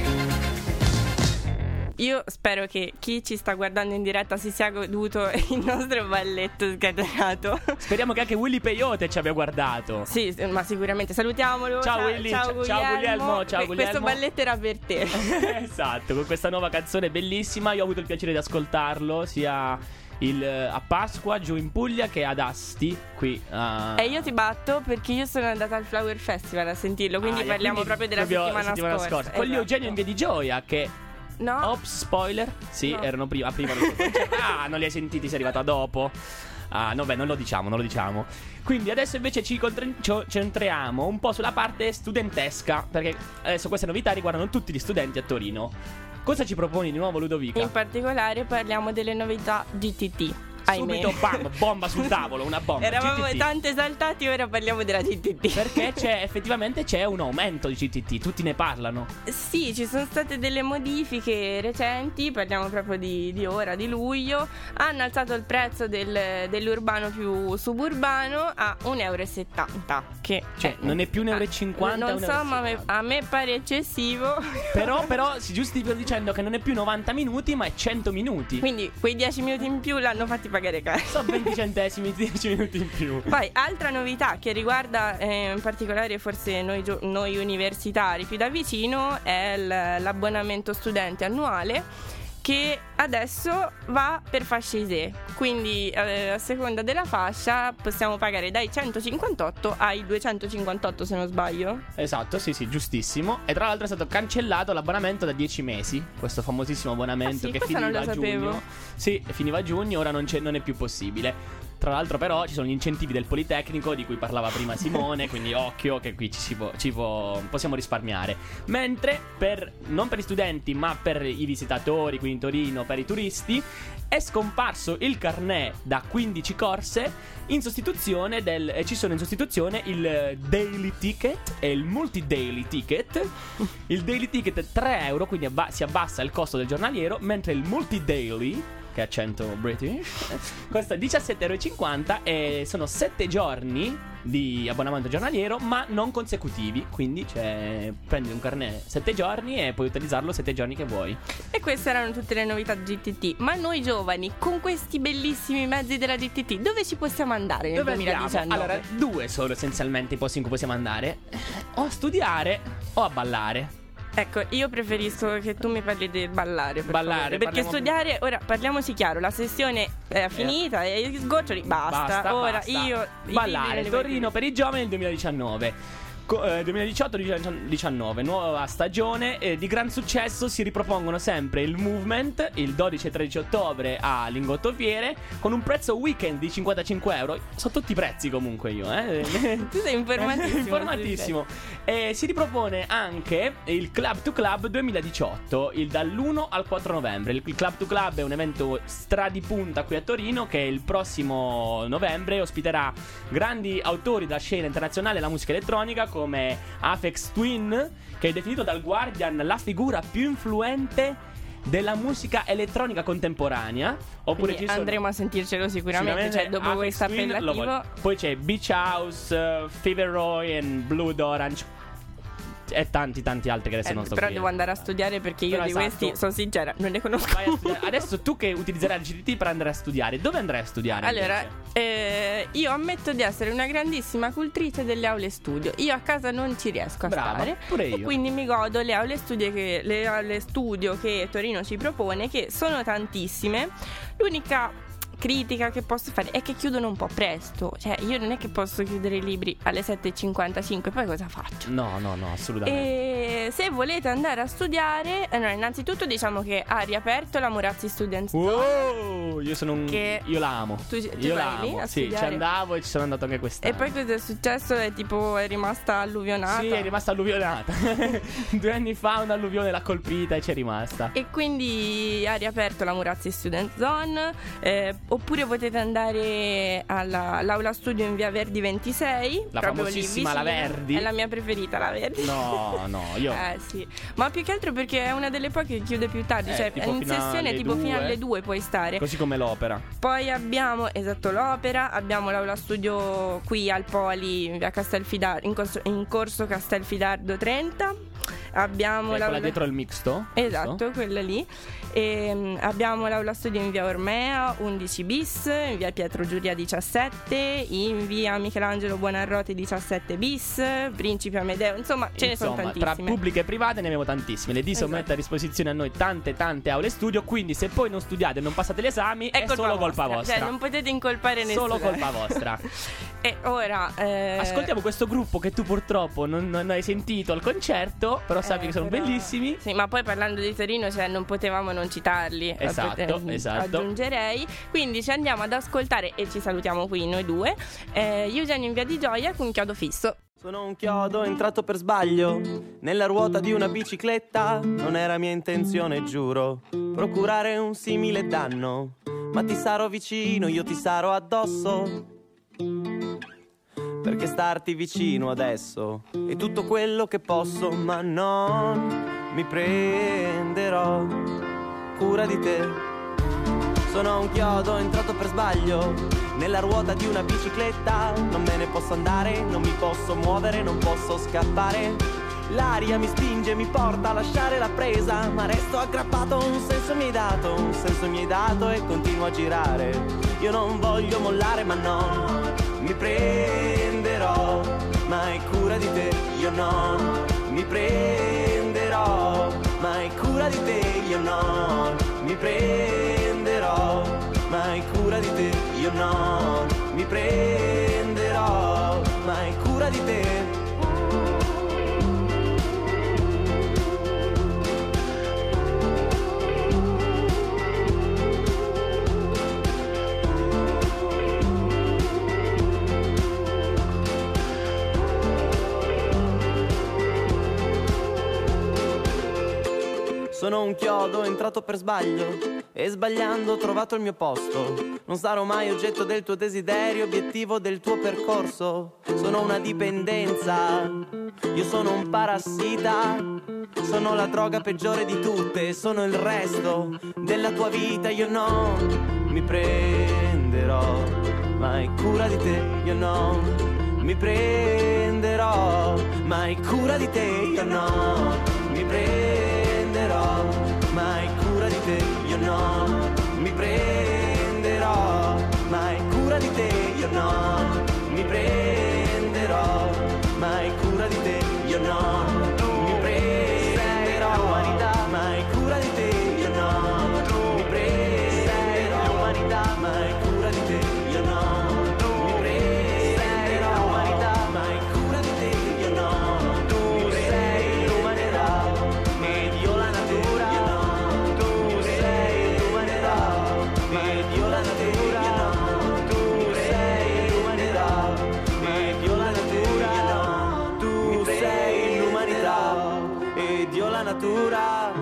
Io spero che chi ci sta guardando in diretta si sia goduto il nostro balletto scatenato.
Speriamo che anche Willy Peyote ci abbia guardato.
Sì, ma sicuramente. Salutiamolo.
Ciao Willy, ciao Guglielmo. Ciao Guglielmo.
Questo balletto era per te.
Esatto, con questa nuova canzone bellissima. Io ho avuto il piacere di ascoltarlo sia a Pasqua giù in Puglia che ad Asti qui.
E io ti batto perché io sono andata al Flower Festival a sentirlo. Quindi parliamo proprio della settimana scorsa.
Quelli Eugenio in Via di Gioia che...
No.
Ops, spoiler. Sì,
no.
Erano prima non li hai sentiti, sei arrivata dopo. No, beh, non lo diciamo. Quindi adesso invece ci concentriamo un po' sulla parte studentesca, perché adesso queste novità riguardano tutti gli studenti a Torino. Cosa ci proponi di nuovo, Ludovica?
In particolare parliamo delle novità GTT.
Subito bam, bomba sul tavolo, una bomba.
Eravamo
GTT.
tanto esaltati, ora parliamo della GTT.
Perché effettivamente c'è un aumento di GTT, tutti ne parlano.
Sì, ci sono state delle modifiche recenti, parliamo proprio di ora, di luglio. Hanno alzato il prezzo dell'urbano più suburbano a 1,70 €. Che
non è più 1,50 €.
Non so, ma a me pare eccessivo.
Però si giustifica dicendo che non è più 90 minuti, ma è 100 minuti.
Quindi quei 10 minuti in più l'hanno fatti pagare caro.
Sono 20 centesimi, 10 minuti in più.
Poi altra novità che riguarda in particolare forse noi universitari più da vicino è l'abbonamento studente annuale, che adesso va per fasce ISEE, quindi a seconda della fascia possiamo pagare dai 158 ai 258 se non sbaglio.
Esatto, sì, giustissimo. E tra l'altro è stato cancellato l'abbonamento da 10 mesi, questo famosissimo abbonamento che finiva a giugno. Sì, finiva a giugno, ora non è più possibile. Tra l'altro però ci sono gli incentivi del Politecnico di cui parlava prima Simone, quindi occhio che qui possiamo risparmiare. Mentre non per gli studenti ma per i visitatori qui in Torino, per i turisti, è scomparso il carnet da 15 corse, ci sono in sostituzione il Daily Ticket e il Multi-Daily Ticket. Il Daily Ticket è 3 euro, quindi si abbassa il costo del giornaliero, mentre il Multi-Daily, che accento British, costa 17,50 € e sono 7 giorni di abbonamento giornaliero ma non consecutivi, quindi prendi un carnet 7 giorni e puoi utilizzarlo 7 giorni che vuoi.
E queste erano tutte le novità GTT. Ma noi giovani, con questi bellissimi mezzi della GTT, dove ci possiamo andare nel 2019?
Allora, 2 sono essenzialmente i posti in cui possiamo andare: o a studiare o a ballare.
Ecco, io preferisco che tu mi parli di ballare, perché studiare, ora parliamoci chiaro, la sessione è finita e gli sgoccioli basta. Ora io
ballare, Torino per i giovani nel 2019. 2018-2019, nuova stagione di gran successo. Si ripropongono sempre il Movement il 12 e 13 ottobre a Lingotto Fiere con un prezzo weekend di 55 euro. Sono tutti prezzi comunque io
Tu sei
informatissimo. E si ripropone anche il Club to Club 2018 dall'1 al 4 novembre. Il Club to Club è un evento stradipunta qui a Torino che il prossimo novembre ospiterà grandi autori della scena internazionale della musica elettronica come Aphex Twin, che è definito dal Guardian la figura più influente della musica elettronica contemporanea. Oppure
andremo a sentircelo sicuramente, cioè dopo questo appellativo.
Poi c'è Beach House, Fever Roy e Blood Orange e tanti altri che adesso non sto
però devo andare a studiare perché io di questi, sono sincera, non ne conosco.
Adesso tu che utilizzerai il GTT per andare a studiare, dove andrai a studiare?
Allora, io ammetto di essere una grandissima cultrice delle aule studio. Io a casa non ci riesco a stare,
pure io.
E quindi mi godo le aule studio che Torino ci propone, che sono tantissime. L'unica critica che posso fare è che chiudono un po' presto. Cioè io non è che posso chiudere i libri alle 7:55, poi cosa faccio?
No, assolutamente.
E se volete andare a studiare, innanzitutto diciamo che ha riaperto la Murazzi Student Zone.
Io la amo.
Io la amo.
Sì, ci andavo e ci sono andato anche quest'anno.
E poi cosa è successo? È rimasta alluvionata.
Sì, è rimasta alluvionata. 2 anni fa un'alluvione l'ha colpita e c'è rimasta.
E quindi ha riaperto la Murazzi Student Zone. Oppure potete andare all'aula studio in via Verdi 26,
la
proprio
famosissima La Verdi.
È la mia preferita, La Verdi.
No, io
sì. Ma più che altro perché è una delle poche che chiude più tardi, cioè in sessione tipo fino alle 2 puoi stare.
Così come l'Opera.
Poi abbiamo l'Opera, abbiamo l'aula studio qui al Poli in via Castelfidardo, in corso Castelfidardo 30. Abbiamo
quella dietro il mixto.
Esatto, quella lì. E abbiamo l'aula studio in via Ormea 11 bis, in via Pietro Giuria 17, in via Michelangelo Buonarroti 17 bis, Principe Amedeo, insomma ce ne sono tantissime.
Tra pubbliche e private ne abbiamo tantissime. Le DISO mette a disposizione a noi tante aule studio, quindi se poi non studiate e non passate gli esami è solo colpa vostra.
Cioè non potete incolpare nessuno.
Solo colpa vostra.
E ora
ascoltiamo questo gruppo che tu purtroppo non hai sentito al concerto, però sappi che sono bellissimi.
Sì, ma poi parlando di Torino, cioè non potevamo non citarli.
Esatto.
Aggiungerei. Quindi ci andiamo ad ascoltare e ci salutiamo qui noi due. Eugenio in via di Gioia con Chiodo Fisso.
Sono un chiodo entrato per sbaglio nella ruota di una bicicletta. Non era mia intenzione, giuro, procurare un simile danno. Ma ti sarò vicino, io ti sarò addosso, perché starti vicino adesso è tutto quello che posso. Ma non mi prenderò cura di te. Sono un chiodo entrato per sbaglio nella ruota di una bicicletta. Non me ne posso andare, non mi posso muovere, non posso scappare. L'aria mi spinge, mi porta a lasciare la presa, ma resto aggrappato, un senso mi hai dato e continuo a girare. Io non voglio mollare, ma non mi prenderò mai cura di te. Io non mi prenderò mai cura di te. Io non mi prenderò no mi prenderò mai cura di te. Sono un chiodo entrato per sbaglio e sbagliando ho trovato il mio posto. Non sarò mai oggetto del tuo desiderio, obiettivo del tuo percorso. Sono una dipendenza, io sono un parassita. Sono la droga peggiore di tutte, sono il resto della tua vita. Io non mi prenderò mai cura di te, io non mi prenderò mai cura di te, io no mi prenderò mai cura di te, io no mi prenderò mai cura di te, io no mi prenderò mai cura di te, io no mi prenderò mai cura di te, io no mi prenderò mai cura di te, io no mi prenderò mai cura di te, io no tu sei l'umanità ed io la natura, tu sei l'umanità ed io la natura, tu sei l'umanità ed io la natura, tu sei l'umanità ed io la natura.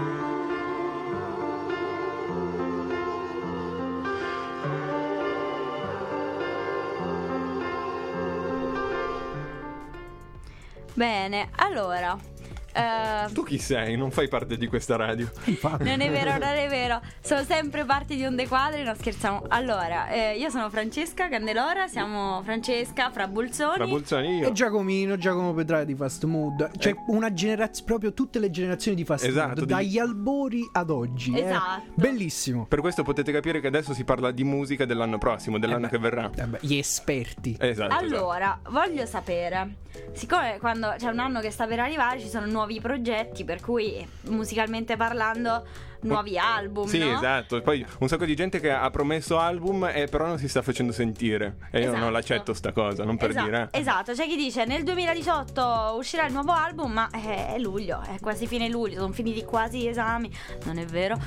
Bene, allora
tu chi sei? Non fai parte di questa radio.
non è vero, non è vero. Sono sempre parte di Onde Quadre, non scherziamo. Allora, io sono Francesca Candelora, siamo Francesca Fra Bulzoni
io.
E Giacomo Pedraia di Fast Mood. C'è una generazione, proprio tutte le generazioni di Fast Mood, dagli albori ad oggi.
Esatto.
Bellissimo.
Per questo potete capire che adesso si parla di musica dell'anno prossimo, dell'anno che verrà.
Gli esperti.
Esatto.
Allora, voglio sapere, siccome quando c'è un anno che sta per arrivare ci sono nuovi progetti, per cui musicalmente parlando nuovi album,
sì,
no?
Esatto. Poi un sacco di gente che ha promesso album e però non si sta facendo sentire. E io non l'accetto sta cosa, non per dire.
Esatto, c'è chi dice nel 2018 uscirà il nuovo album, ma è luglio, è quasi fine luglio, sono finiti quasi gli esami, non è vero?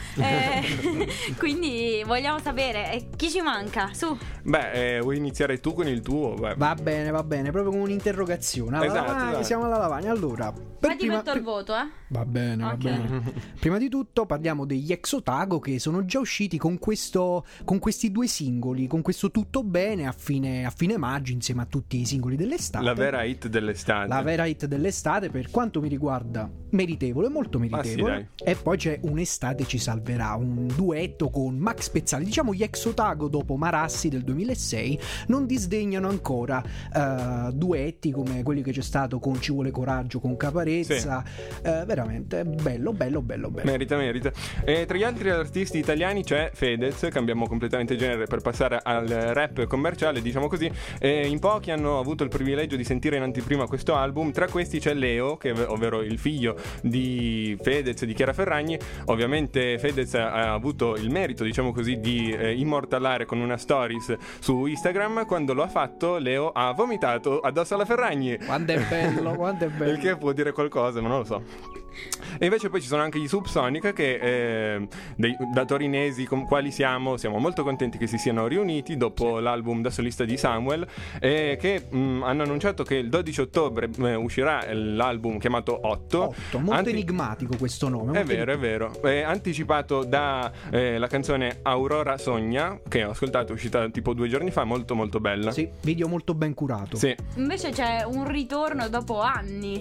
Quindi vogliamo sapere chi ci manca, su.
Beh, vuoi iniziare tu con il tuo? Beh.
Va bene, proprio con un'interrogazione.
Esatto.
Siamo alla lavagna. Allora,
poi ti metto il voto,
Va bene, va bene. Prima di tutto parliamo degli Ex Otago, che sono già usciti con questi due singoli, con questo Tutto Bene a fine maggio, insieme a tutti i singoli dell'estate.
La vera hit dell'estate, per quanto mi riguarda meritevole, molto meritevole. Sì,
e poi c'è Un'estate ci salverà, un duetto con Max Pezzali. Diciamo gli Ex Otago, dopo Marassi del 2006, non disdegnano ancora duetti come quelli che c'è stato con Ci vuole coraggio, con Caparezza. Veramente bello.
Merita. E tra gli altri artisti italiani c'è Fedez. Cambiamo completamente genere per passare al rap commerciale, diciamo così. In pochi hanno avuto il privilegio di sentire in anteprima questo album. Tra questi c'è Leo, ovvero il figlio di Fedez e di Chiara Ferragni. Ovviamente Fedez ha avuto il merito, diciamo così, di immortalare con una stories su Instagram. Quando lo ha fatto, Leo ha vomitato addosso alla Ferragni.
Quanto è bello.
Il che può dire qualcosa, ma non lo so. E invece poi ci sono anche gli Subsonica, che da torinesi quali siamo molto contenti che si siano riuniti dopo l'album da solista di Samuel, che hanno annunciato che il 12 ottobre uscirà l'album chiamato 8.
Molto enigmatico questo nome.
È vero. È anticipato da la canzone Aurora Sogna, che ho ascoltato, è uscita tipo 2 giorni fa, molto molto bella.
Sì, video molto ben curato.
Sì.
Invece c'è un ritorno dopo anni.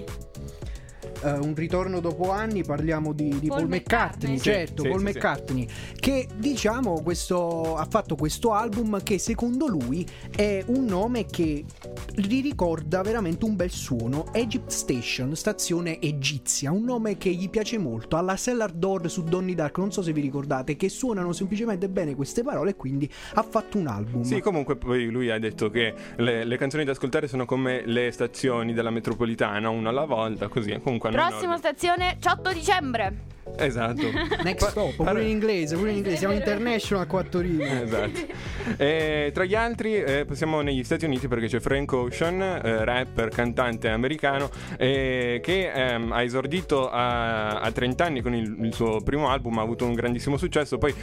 Un ritorno dopo anni, parliamo di Paul McCartney, certo, Paul McCartney, che diciamo ha fatto questo album che secondo lui è un nome che gli ricorda veramente un bel suono. Egypt Station, stazione egizia, un nome che gli piace molto, alla Cellar Door su Donnie Dark, non so se vi ricordate, che suonano semplicemente bene queste parole, e quindi ha fatto un album.
Sì, comunque poi lui ha detto che le canzoni da ascoltare sono come le stazioni della metropolitana, una alla volta, così. Comunque
prossima stazione 8 dicembre.
Esatto.
Next Stop, pure in inglese, siamo international qua a Torino.
Esatto. Tra gli altri passiamo negli Stati Uniti, perché c'è Frank Ocean, rapper, cantante americano, che ha esordito a 30 anni con il suo primo album, ha avuto un grandissimo successo, poi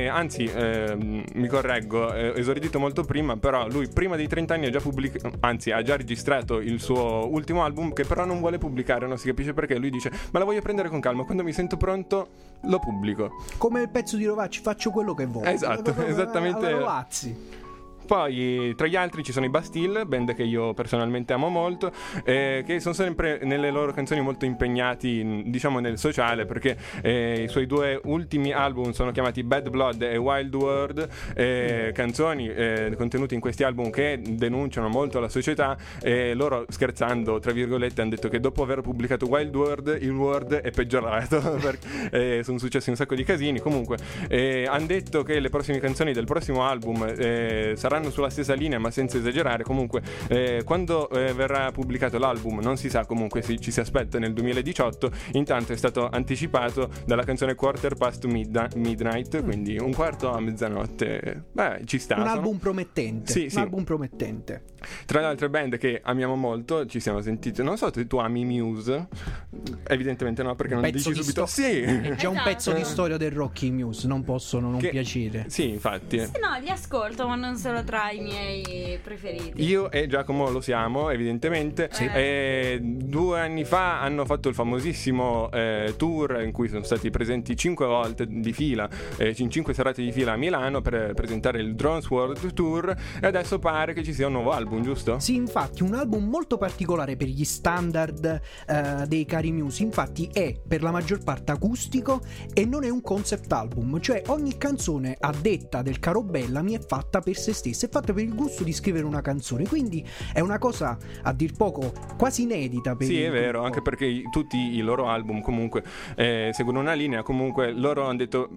mi correggo, esordito molto prima, però lui prima dei 30 anni ha già registrato il suo ultimo album, che però non vuole pubblicare, non si capisce perché. Lui dice: ma la voglio prendere con calma, quando mi sento pronto lo pubblico.
Come il pezzo di Rovacci, faccio quello che voglio.
Esatto, esattamente.
Rovazzi.
Poi tra gli altri ci sono i Bastille, band che io personalmente amo molto, che sono sempre nelle loro canzoni molto impegnati, diciamo, nel sociale, perché i suoi 2 ultimi album sono chiamati Bad Blood e Wild World, canzoni contenute in questi album che denunciano molto la società, e loro, scherzando tra virgolette, hanno detto che dopo aver pubblicato Wild World il World è peggiorato perché sono successi un sacco di casini. Comunque hanno detto che le prossime canzoni del prossimo album saranno sulla stessa linea, ma senza esagerare. Comunque quando verrà pubblicato l'album non si sa, comunque ci si aspetta nel 2018. Intanto è stato anticipato dalla canzone Quarter Past Midnight, quindi un quarto a mezzanotte. Ci sta.
Un album promettente.
Sì.
Album promettente.
Tra le altre band che amiamo molto, ci siamo sentiti, non so se tu ami Muse. Evidentemente no, perché non dici subito sì.
È già un pezzo di storia del rock, i Muse, non possono non piacere.
Sì, infatti.
Sì, no, li ascolto, ma non sono tra i miei preferiti.
Io e Giacomo lo siamo, evidentemente.
Sì.
2 anni fa hanno fatto il famosissimo tour in cui sono stati presenti 5 volte di fila, in 5 serate di fila a Milano, per presentare il Drones World Tour, e adesso pare che ci sia un nuovo album, giusto?
Sì, infatti un album molto particolare per gli standard dei cari Muse. Infatti è per la maggior parte acustico e non è un concept album, cioè ogni canzone, a detta del caro Bellamy, è fatta per se stessa, è fatta per il gusto di scrivere una canzone, quindi è una cosa a dir poco quasi inedita per
Sì, è vero, anche perché tutti i loro album comunque seguono una linea. Comunque loro hanno detto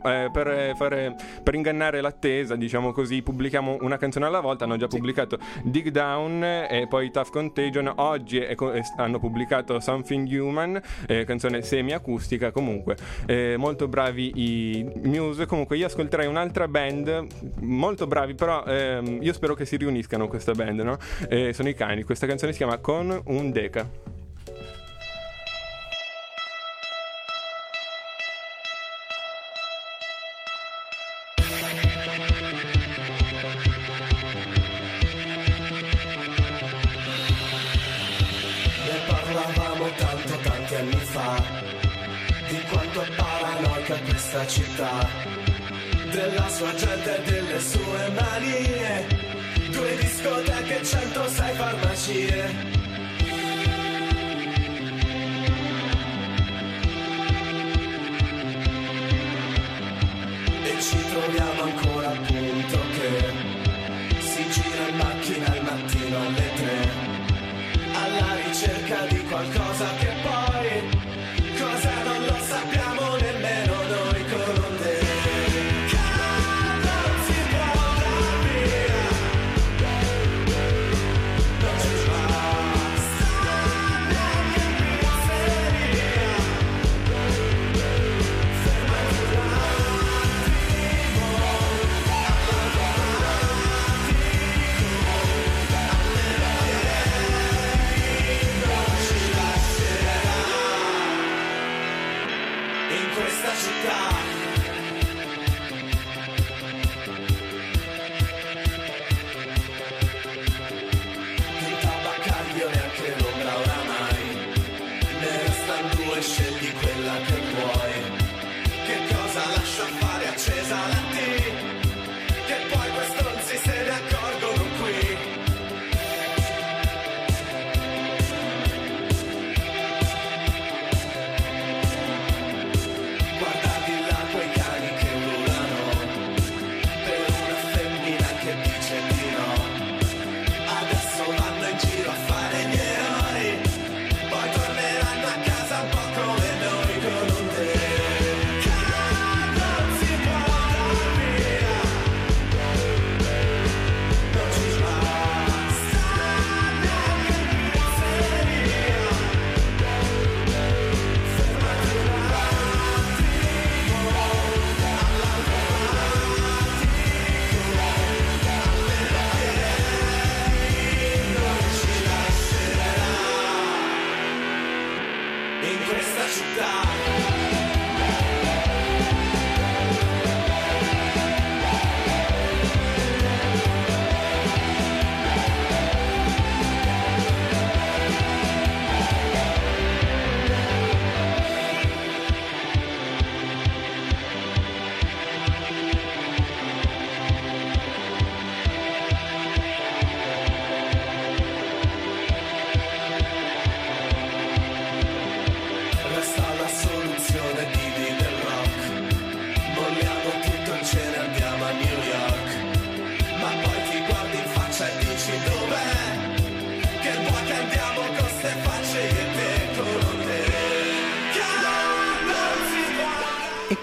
per ingannare l'attesa, diciamo così, pubblichiamo una canzone alla volta. Hanno già pubblicato Dig Down e poi Tough Contagion. Oggi hanno pubblicato Something Human, canzone semi-acustica. Comunque molto bravi i Muse. Comunque io ascolterei un'altra band molto bravi, però io spero che si riuniscano questa band, no? Sono i Cani. Questa canzone si chiama Con un Deca.
Tanti anni fa, di quanto è paranoica questa città, della sua gente e delle sue manie, 2 discoteche, 106 farmacie. E ci troviamo ancora al punto che si gira in macchina al mattino alle 3, alla ricerca di qualcosa che poi cosa non lo sappiamo nemmeno noi. Con un deca non si può dar via, non ci va.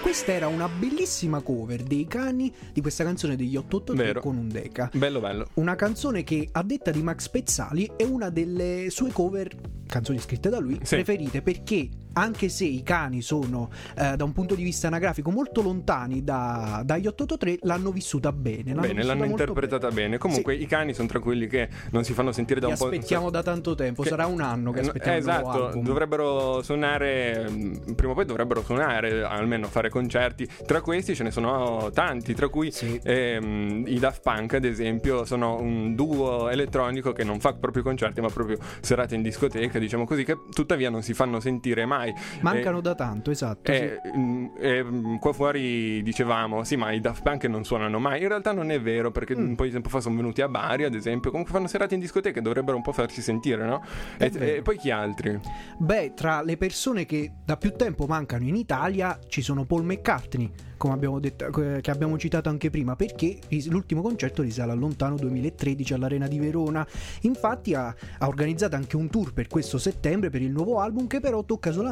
questa era una bellissima cover dei Cani di questa canzone degli 883 con un Deca.
Bello.
Una canzone che, a detta di Max Pezzali, è una delle sue cover, canzoni scritte da lui, preferite, perché anche se i Cani sono da un punto di vista anagrafico molto lontani dagli 883, l'hanno vissuta bene.
L'hanno interpretata bene. Comunque i Cani sono tra quelli che non si fanno sentire da un po'.
Aspettiamo da tanto tempo, sarà un anno che aspettiamo.
Esatto, dovrebbero suonare, prima o poi dovrebbero suonare, almeno fare concerti. Tra questi ce ne sono tanti, tra cui i Daft Punk, ad esempio, sono un duo elettronico che non fa proprio concerti, ma proprio serate in discoteca, diciamo così, che tuttavia non si fanno sentire mai.
Mancano da tanto, esatto.
Qua fuori dicevamo, sì, ma i Daft Punk non suonano mai. In realtà non è vero, perché un po' di tempo fa sono venuti a Bari, ad esempio. Comunque fanno serate in discoteca, dovrebbero un po' farsi sentire, no? E poi chi altri?
Beh, tra le persone che da più tempo mancano in Italia ci sono Paul McCartney, come abbiamo detto, che abbiamo citato anche prima, perché l'ultimo concerto risale al lontano 2013 all'Arena di Verona. Infatti ha organizzato anche un tour per questo settembre per il nuovo album, che però tocca solamente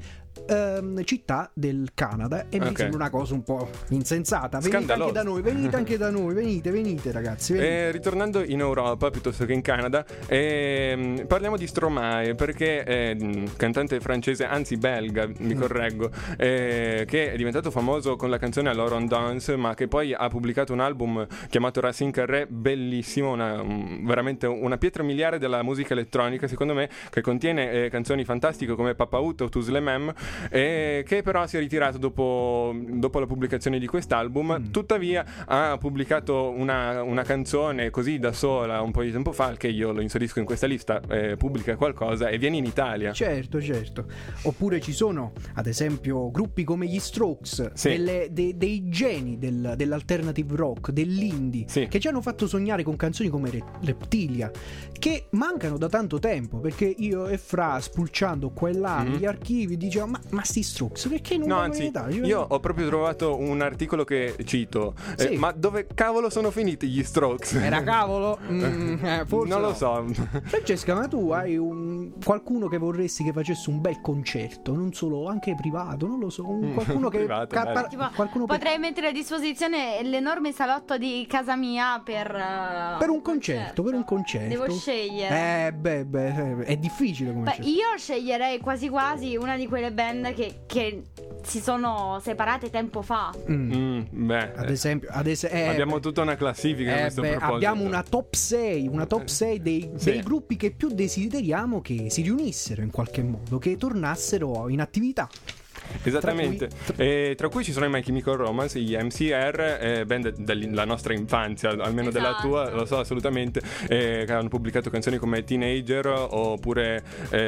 città del Canada, e mi sembra una cosa un po' insensata. Venite anche da noi, venite ragazzi, venite.
Ritornando in Europa piuttosto che in Canada, parliamo di Stromae, perché cantante francese, anzi belga, mi correggo, che è diventato famoso con la canzone Laurent Dance, ma che poi ha pubblicato un album chiamato Racine Carré, bellissimo, veramente una pietra miliare della musica elettronica, secondo me, che contiene canzoni fantastiche come Papa Out o Tous les Mêmes, che però si è ritirato dopo la pubblicazione di quest'album. Tuttavia ha pubblicato una canzone così da sola un po' di tempo fa, che io lo inserisco in questa lista, pubblica qualcosa e viene in Italia.
Certo. Oppure ci sono ad esempio gruppi come gli Strokes, dei geni dell'alternative rock, dell'indie, che ci hanno fatto sognare con canzoni come Reptilia, che mancano da tanto tempo, perché io e Fra, spulciando qua e là negli archivi, diciamo ma sti Strokes perché non vanno in Italia?
Io ho proprio trovato un articolo che cito, ma dove cavolo sono finiti gli Strokes?
Era cavolo? Forse
non lo so.
Francesca, ma tu hai qualcuno che vorresti che facesse un bel concerto, non solo, anche privato, non lo so, qualcuno che
potrei mettere a disposizione l'enorme salotto di casa mia per
un concerto.
Devo scegliere.
È difficile come
io sceglierei quasi una di quelle band che si sono separate tempo fa.
Ad esempio,
abbiamo tutta una classifica a questo proposito.
Abbiamo una top 6 dei gruppi che più desideriamo che si riunissero in qualche modo, che tornassero in attività.
Esattamente, tra cui ci sono i My Chemical Romance, gli MCR, band della nostra infanzia, almeno della tua, lo so assolutamente, che hanno pubblicato canzoni come Teenager, oppure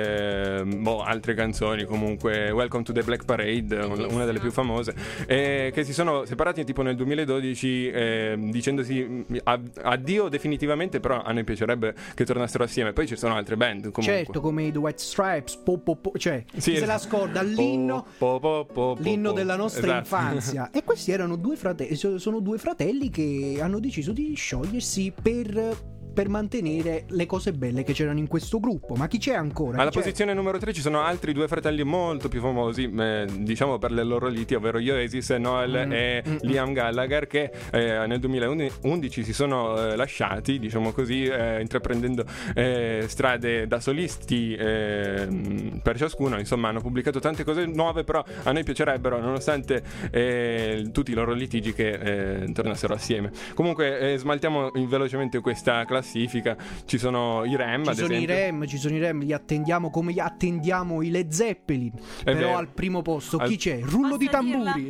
altre canzoni, comunque Welcome to the Black Parade, una delle più famose, che si sono separati tipo nel 2012, dicendosi addio definitivamente, però a noi piacerebbe che tornassero assieme. Poi ci sono altre band comunque.
Certo, come i The White Stripes, cioè se la scorda l'inno della nostra infanzia. E questi erano sono due fratelli che hanno deciso di sciogliersi per mantenere le cose belle che c'erano in questo gruppo. Ma chi c'è ancora?
Alla posizione numero 3 ci sono altri due fratelli molto più famosi, diciamo per le loro liti, ovvero Oasis, Noel e Liam Gallagher, che nel 2011 si sono lasciati, diciamo così, intraprendendo strade da solisti per ciascuno. Insomma, hanno pubblicato tante cose nuove, però a noi piacerebbero, nonostante tutti i loro litigi, che tornassero assieme. Comunque smaltiamo velocemente questa classifica. Ci sono i Rem,
ci sono i Rem, li attendiamo come attendiamo i Led Zeppelin. Però al primo posto chi c'è? Rullo di tamburi.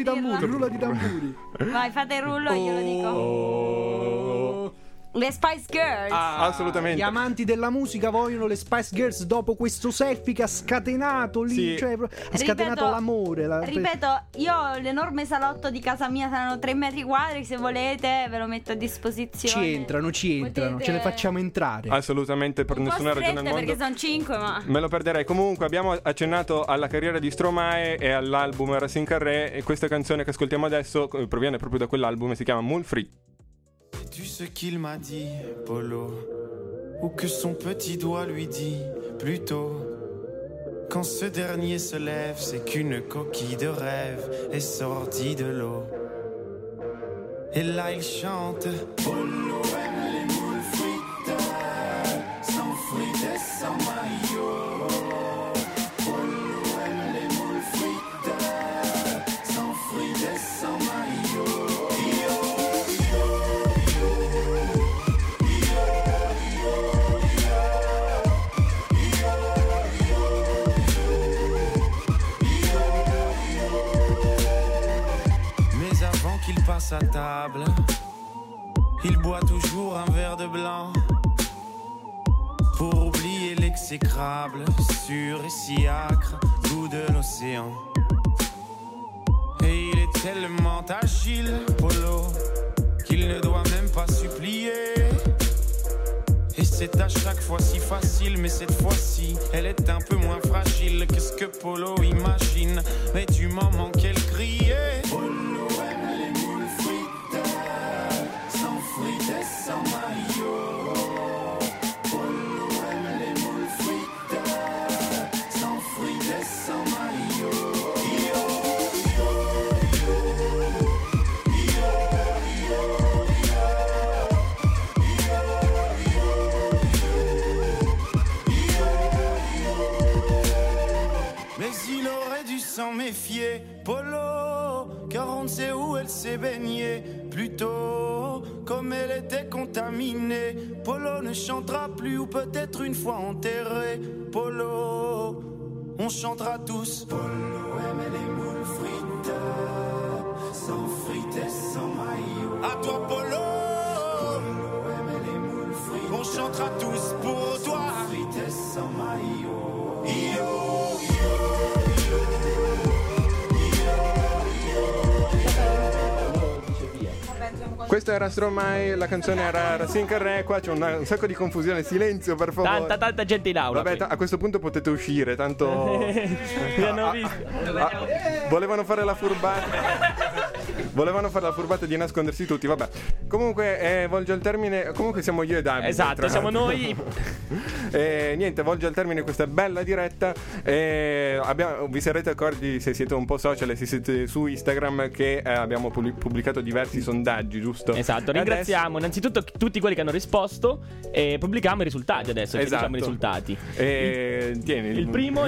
Vai, fate il rullo, io lo dico. Le Spice Girls.
Assolutamente.
Gli amanti della musica vogliono le Spice Girls dopo questo selfie che ha scatenato lì, cioè ha scatenato l'amore.
Ripeto, io ho l'enorme salotto di casa mia, saranno 3 metri quadri, se volete ve lo metto a disposizione.
Ci entrano, ce le facciamo entrare.
Assolutamente, per nessuna ragione al mondo.
Perché sono 5, ma
me lo perderei. Comunque abbiamo accennato alla carriera di Stromae e all'album Racine Carré, e questa canzone che ascoltiamo adesso proviene proprio da quell'album e si chiama Moule Free.
Sais-tu ce qu'il m'a dit, Polo? Ou que son petit doigt lui dit plutôt? Quand ce dernier se lève, c'est qu'une coquille de rêve est sortie de l'eau. Et là il chante Polo aime les moules frites, sans frites et sans maillot. Polo aime les moules frites, sans frites et sans maillot. Mais avant qu'il passe à table, il boit toujours un verre de blanc pour oublier l'exécrable, sûr et si âcre goût de l'océan. Et il est tellement agile, Polo, qu'il ne doit même pas supplier. Et c'est à chaque fois si facile, mais cette fois-ci, elle est un peu moins fragile que ce que Polo imagine. Mais du moment qu'elle criait Polo aime les moules frites, sans frites et sans maillot. Polo aime les moules frites, sans frites et sans maillot. Mais il aurait dû s'en méfier, Polo, car on ne sait où elle s'est baignée. Plutôt, comme elle était contaminée, Polo ne chantera plus ou peut-être une fois enterré. Polo, on chantera tous. Polo aime les moules frites, sans frites et sans maillot. À toi, Polo, Polo aime les moules frites, on chantera tous pour toi. Sans frites et sans maillot.
Questo era Stromae, la canzone era Racine Carré. Qua c'è un sacco di confusione. Silenzio, per favore.
Tanta gente in aula.
Vabbè, a questo punto potete uscire, tanto
mi hanno visto.
Volevano fare la furbata di nascondersi tutti. Vabbè, comunque volge al termine. Comunque siamo io e Davide.
Esatto, siamo noi.
Niente, volge al termine questa bella diretta. Vi sarete accorti, se siete un po' social e se siete su Instagram, che abbiamo pubblicato diversi sondaggi, giusto?
Esatto, ringraziamo innanzitutto tutti quelli che hanno risposto e pubblichiamo i risultati adesso.
Esatto.
Diciamo i risultati.
Tieni
il primo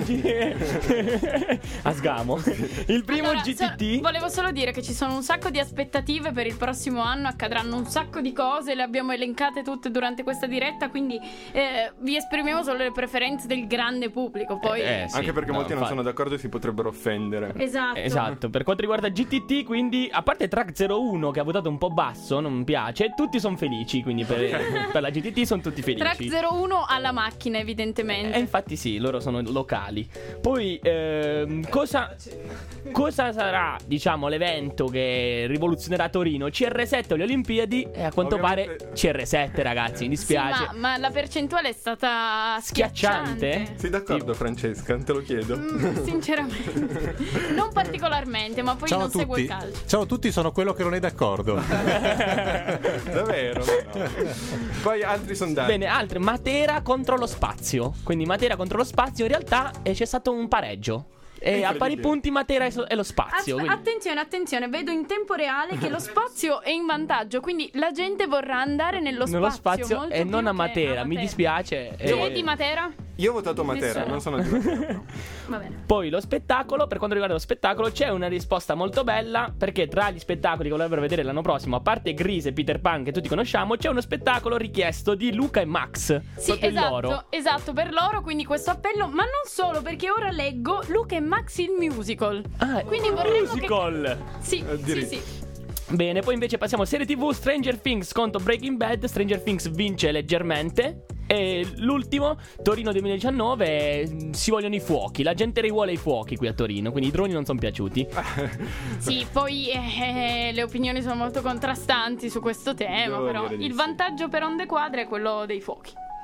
Asgamo. Il primo GTT.
Volevo solo dire che ci sono un sacco di aspettative per il prossimo anno, accadranno un sacco di cose, le abbiamo elencate tutte durante questa diretta, quindi vi esprimiamo solo le preferenze del grande pubblico. Poi
sì, anche perché molti non sono d'accordo e si potrebbero offendere.
Esatto.
Per quanto riguarda GTT, quindi a parte Track 01 che ha votato un po' basso, non mi piace, tutti sono felici, quindi per la GTT sono tutti felici.
Track 01 alla macchina, evidentemente.
Infatti sì, loro sono locali. Poi cosa sarà, diciamo, l'evento che rivoluzionerà Torino? CR7 o le Olimpiadi? E a quanto pare CR7, ragazzi, mi dispiace.
Sì, ma la percentuale è stata schiacciante.
Sei d'accordo, Francesca? Te lo chiedo.
Sinceramente non particolarmente, ma poi non seguo il calcio.
Ciao a tutti, sono quello che non è d'accordo.
Davvero? No. Poi altri sondaggi.
Bene, altri. Matera contro lo Spazio. Quindi Matera contro lo Spazio. In realtà c'è stato un pareggio. E a pari punti Matera e lo Spazio.
Attenzione, vedo in tempo reale che lo Spazio è in vantaggio, quindi la gente vorrà andare nello spazio
e non a Matera. Mi dispiace.
Chi è di Matera?
Io ho votato Matera, non sono di Matera.
Va bene.
Poi lo spettacolo, per quanto riguarda lo spettacolo, c'è una risposta molto bella, perché tra gli spettacoli che vorrebbero vedere l'anno prossimo, a parte Grease e Peter Pan che tutti conosciamo, c'è uno spettacolo richiesto di Luca e Max.
Sì, esatto, per loro, quindi questo appello, ma non solo, perché ora leggo Luca e Max il musical.
Quindi vorremmo musical.
Sì.
Bene, poi invece passiamo a serie TV. Stranger Things contro Breaking Bad. Stranger Things vince leggermente. E l'ultimo, Torino 2019, si vogliono i fuochi. La gente rivuole i fuochi qui a Torino, quindi i droni non sono piaciuti.
Sì, poi le opinioni sono molto contrastanti su questo tema, però il vantaggio per Onde Quadre è quello dei fuochi.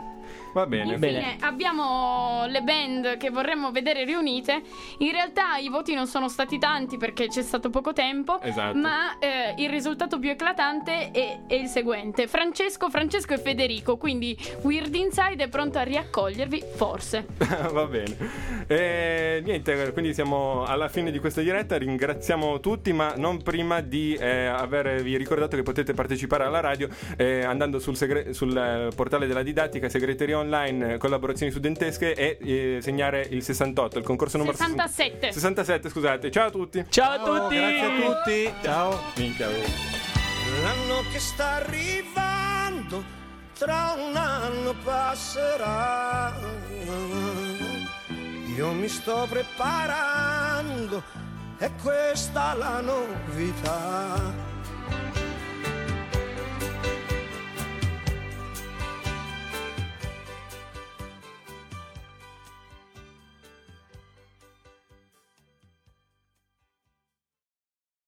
Va bene.
Infine abbiamo le band che vorremmo vedere riunite. In realtà i voti non sono stati tanti perché c'è stato poco tempo.
Esatto.
Ma il risultato più eclatante è il seguente: Francesco e Federico. Quindi Weird Inside è pronto a riaccogliervi, forse.
Va bene. Niente, quindi siamo alla fine di questa diretta. Ringraziamo tutti, ma non prima di avervi ricordato che potete partecipare alla radio andando sul portale della didattica, segreteria online, collaborazioni studentesche e segnare il 68, il concorso numero 67, scusate. Ciao a tutti.
Ciao a tutti.
Grazie a tutti. Ciao.
Minchia.
L'anno che sta arrivando tra un anno passerà. Io mi sto preparando, è questa la novità.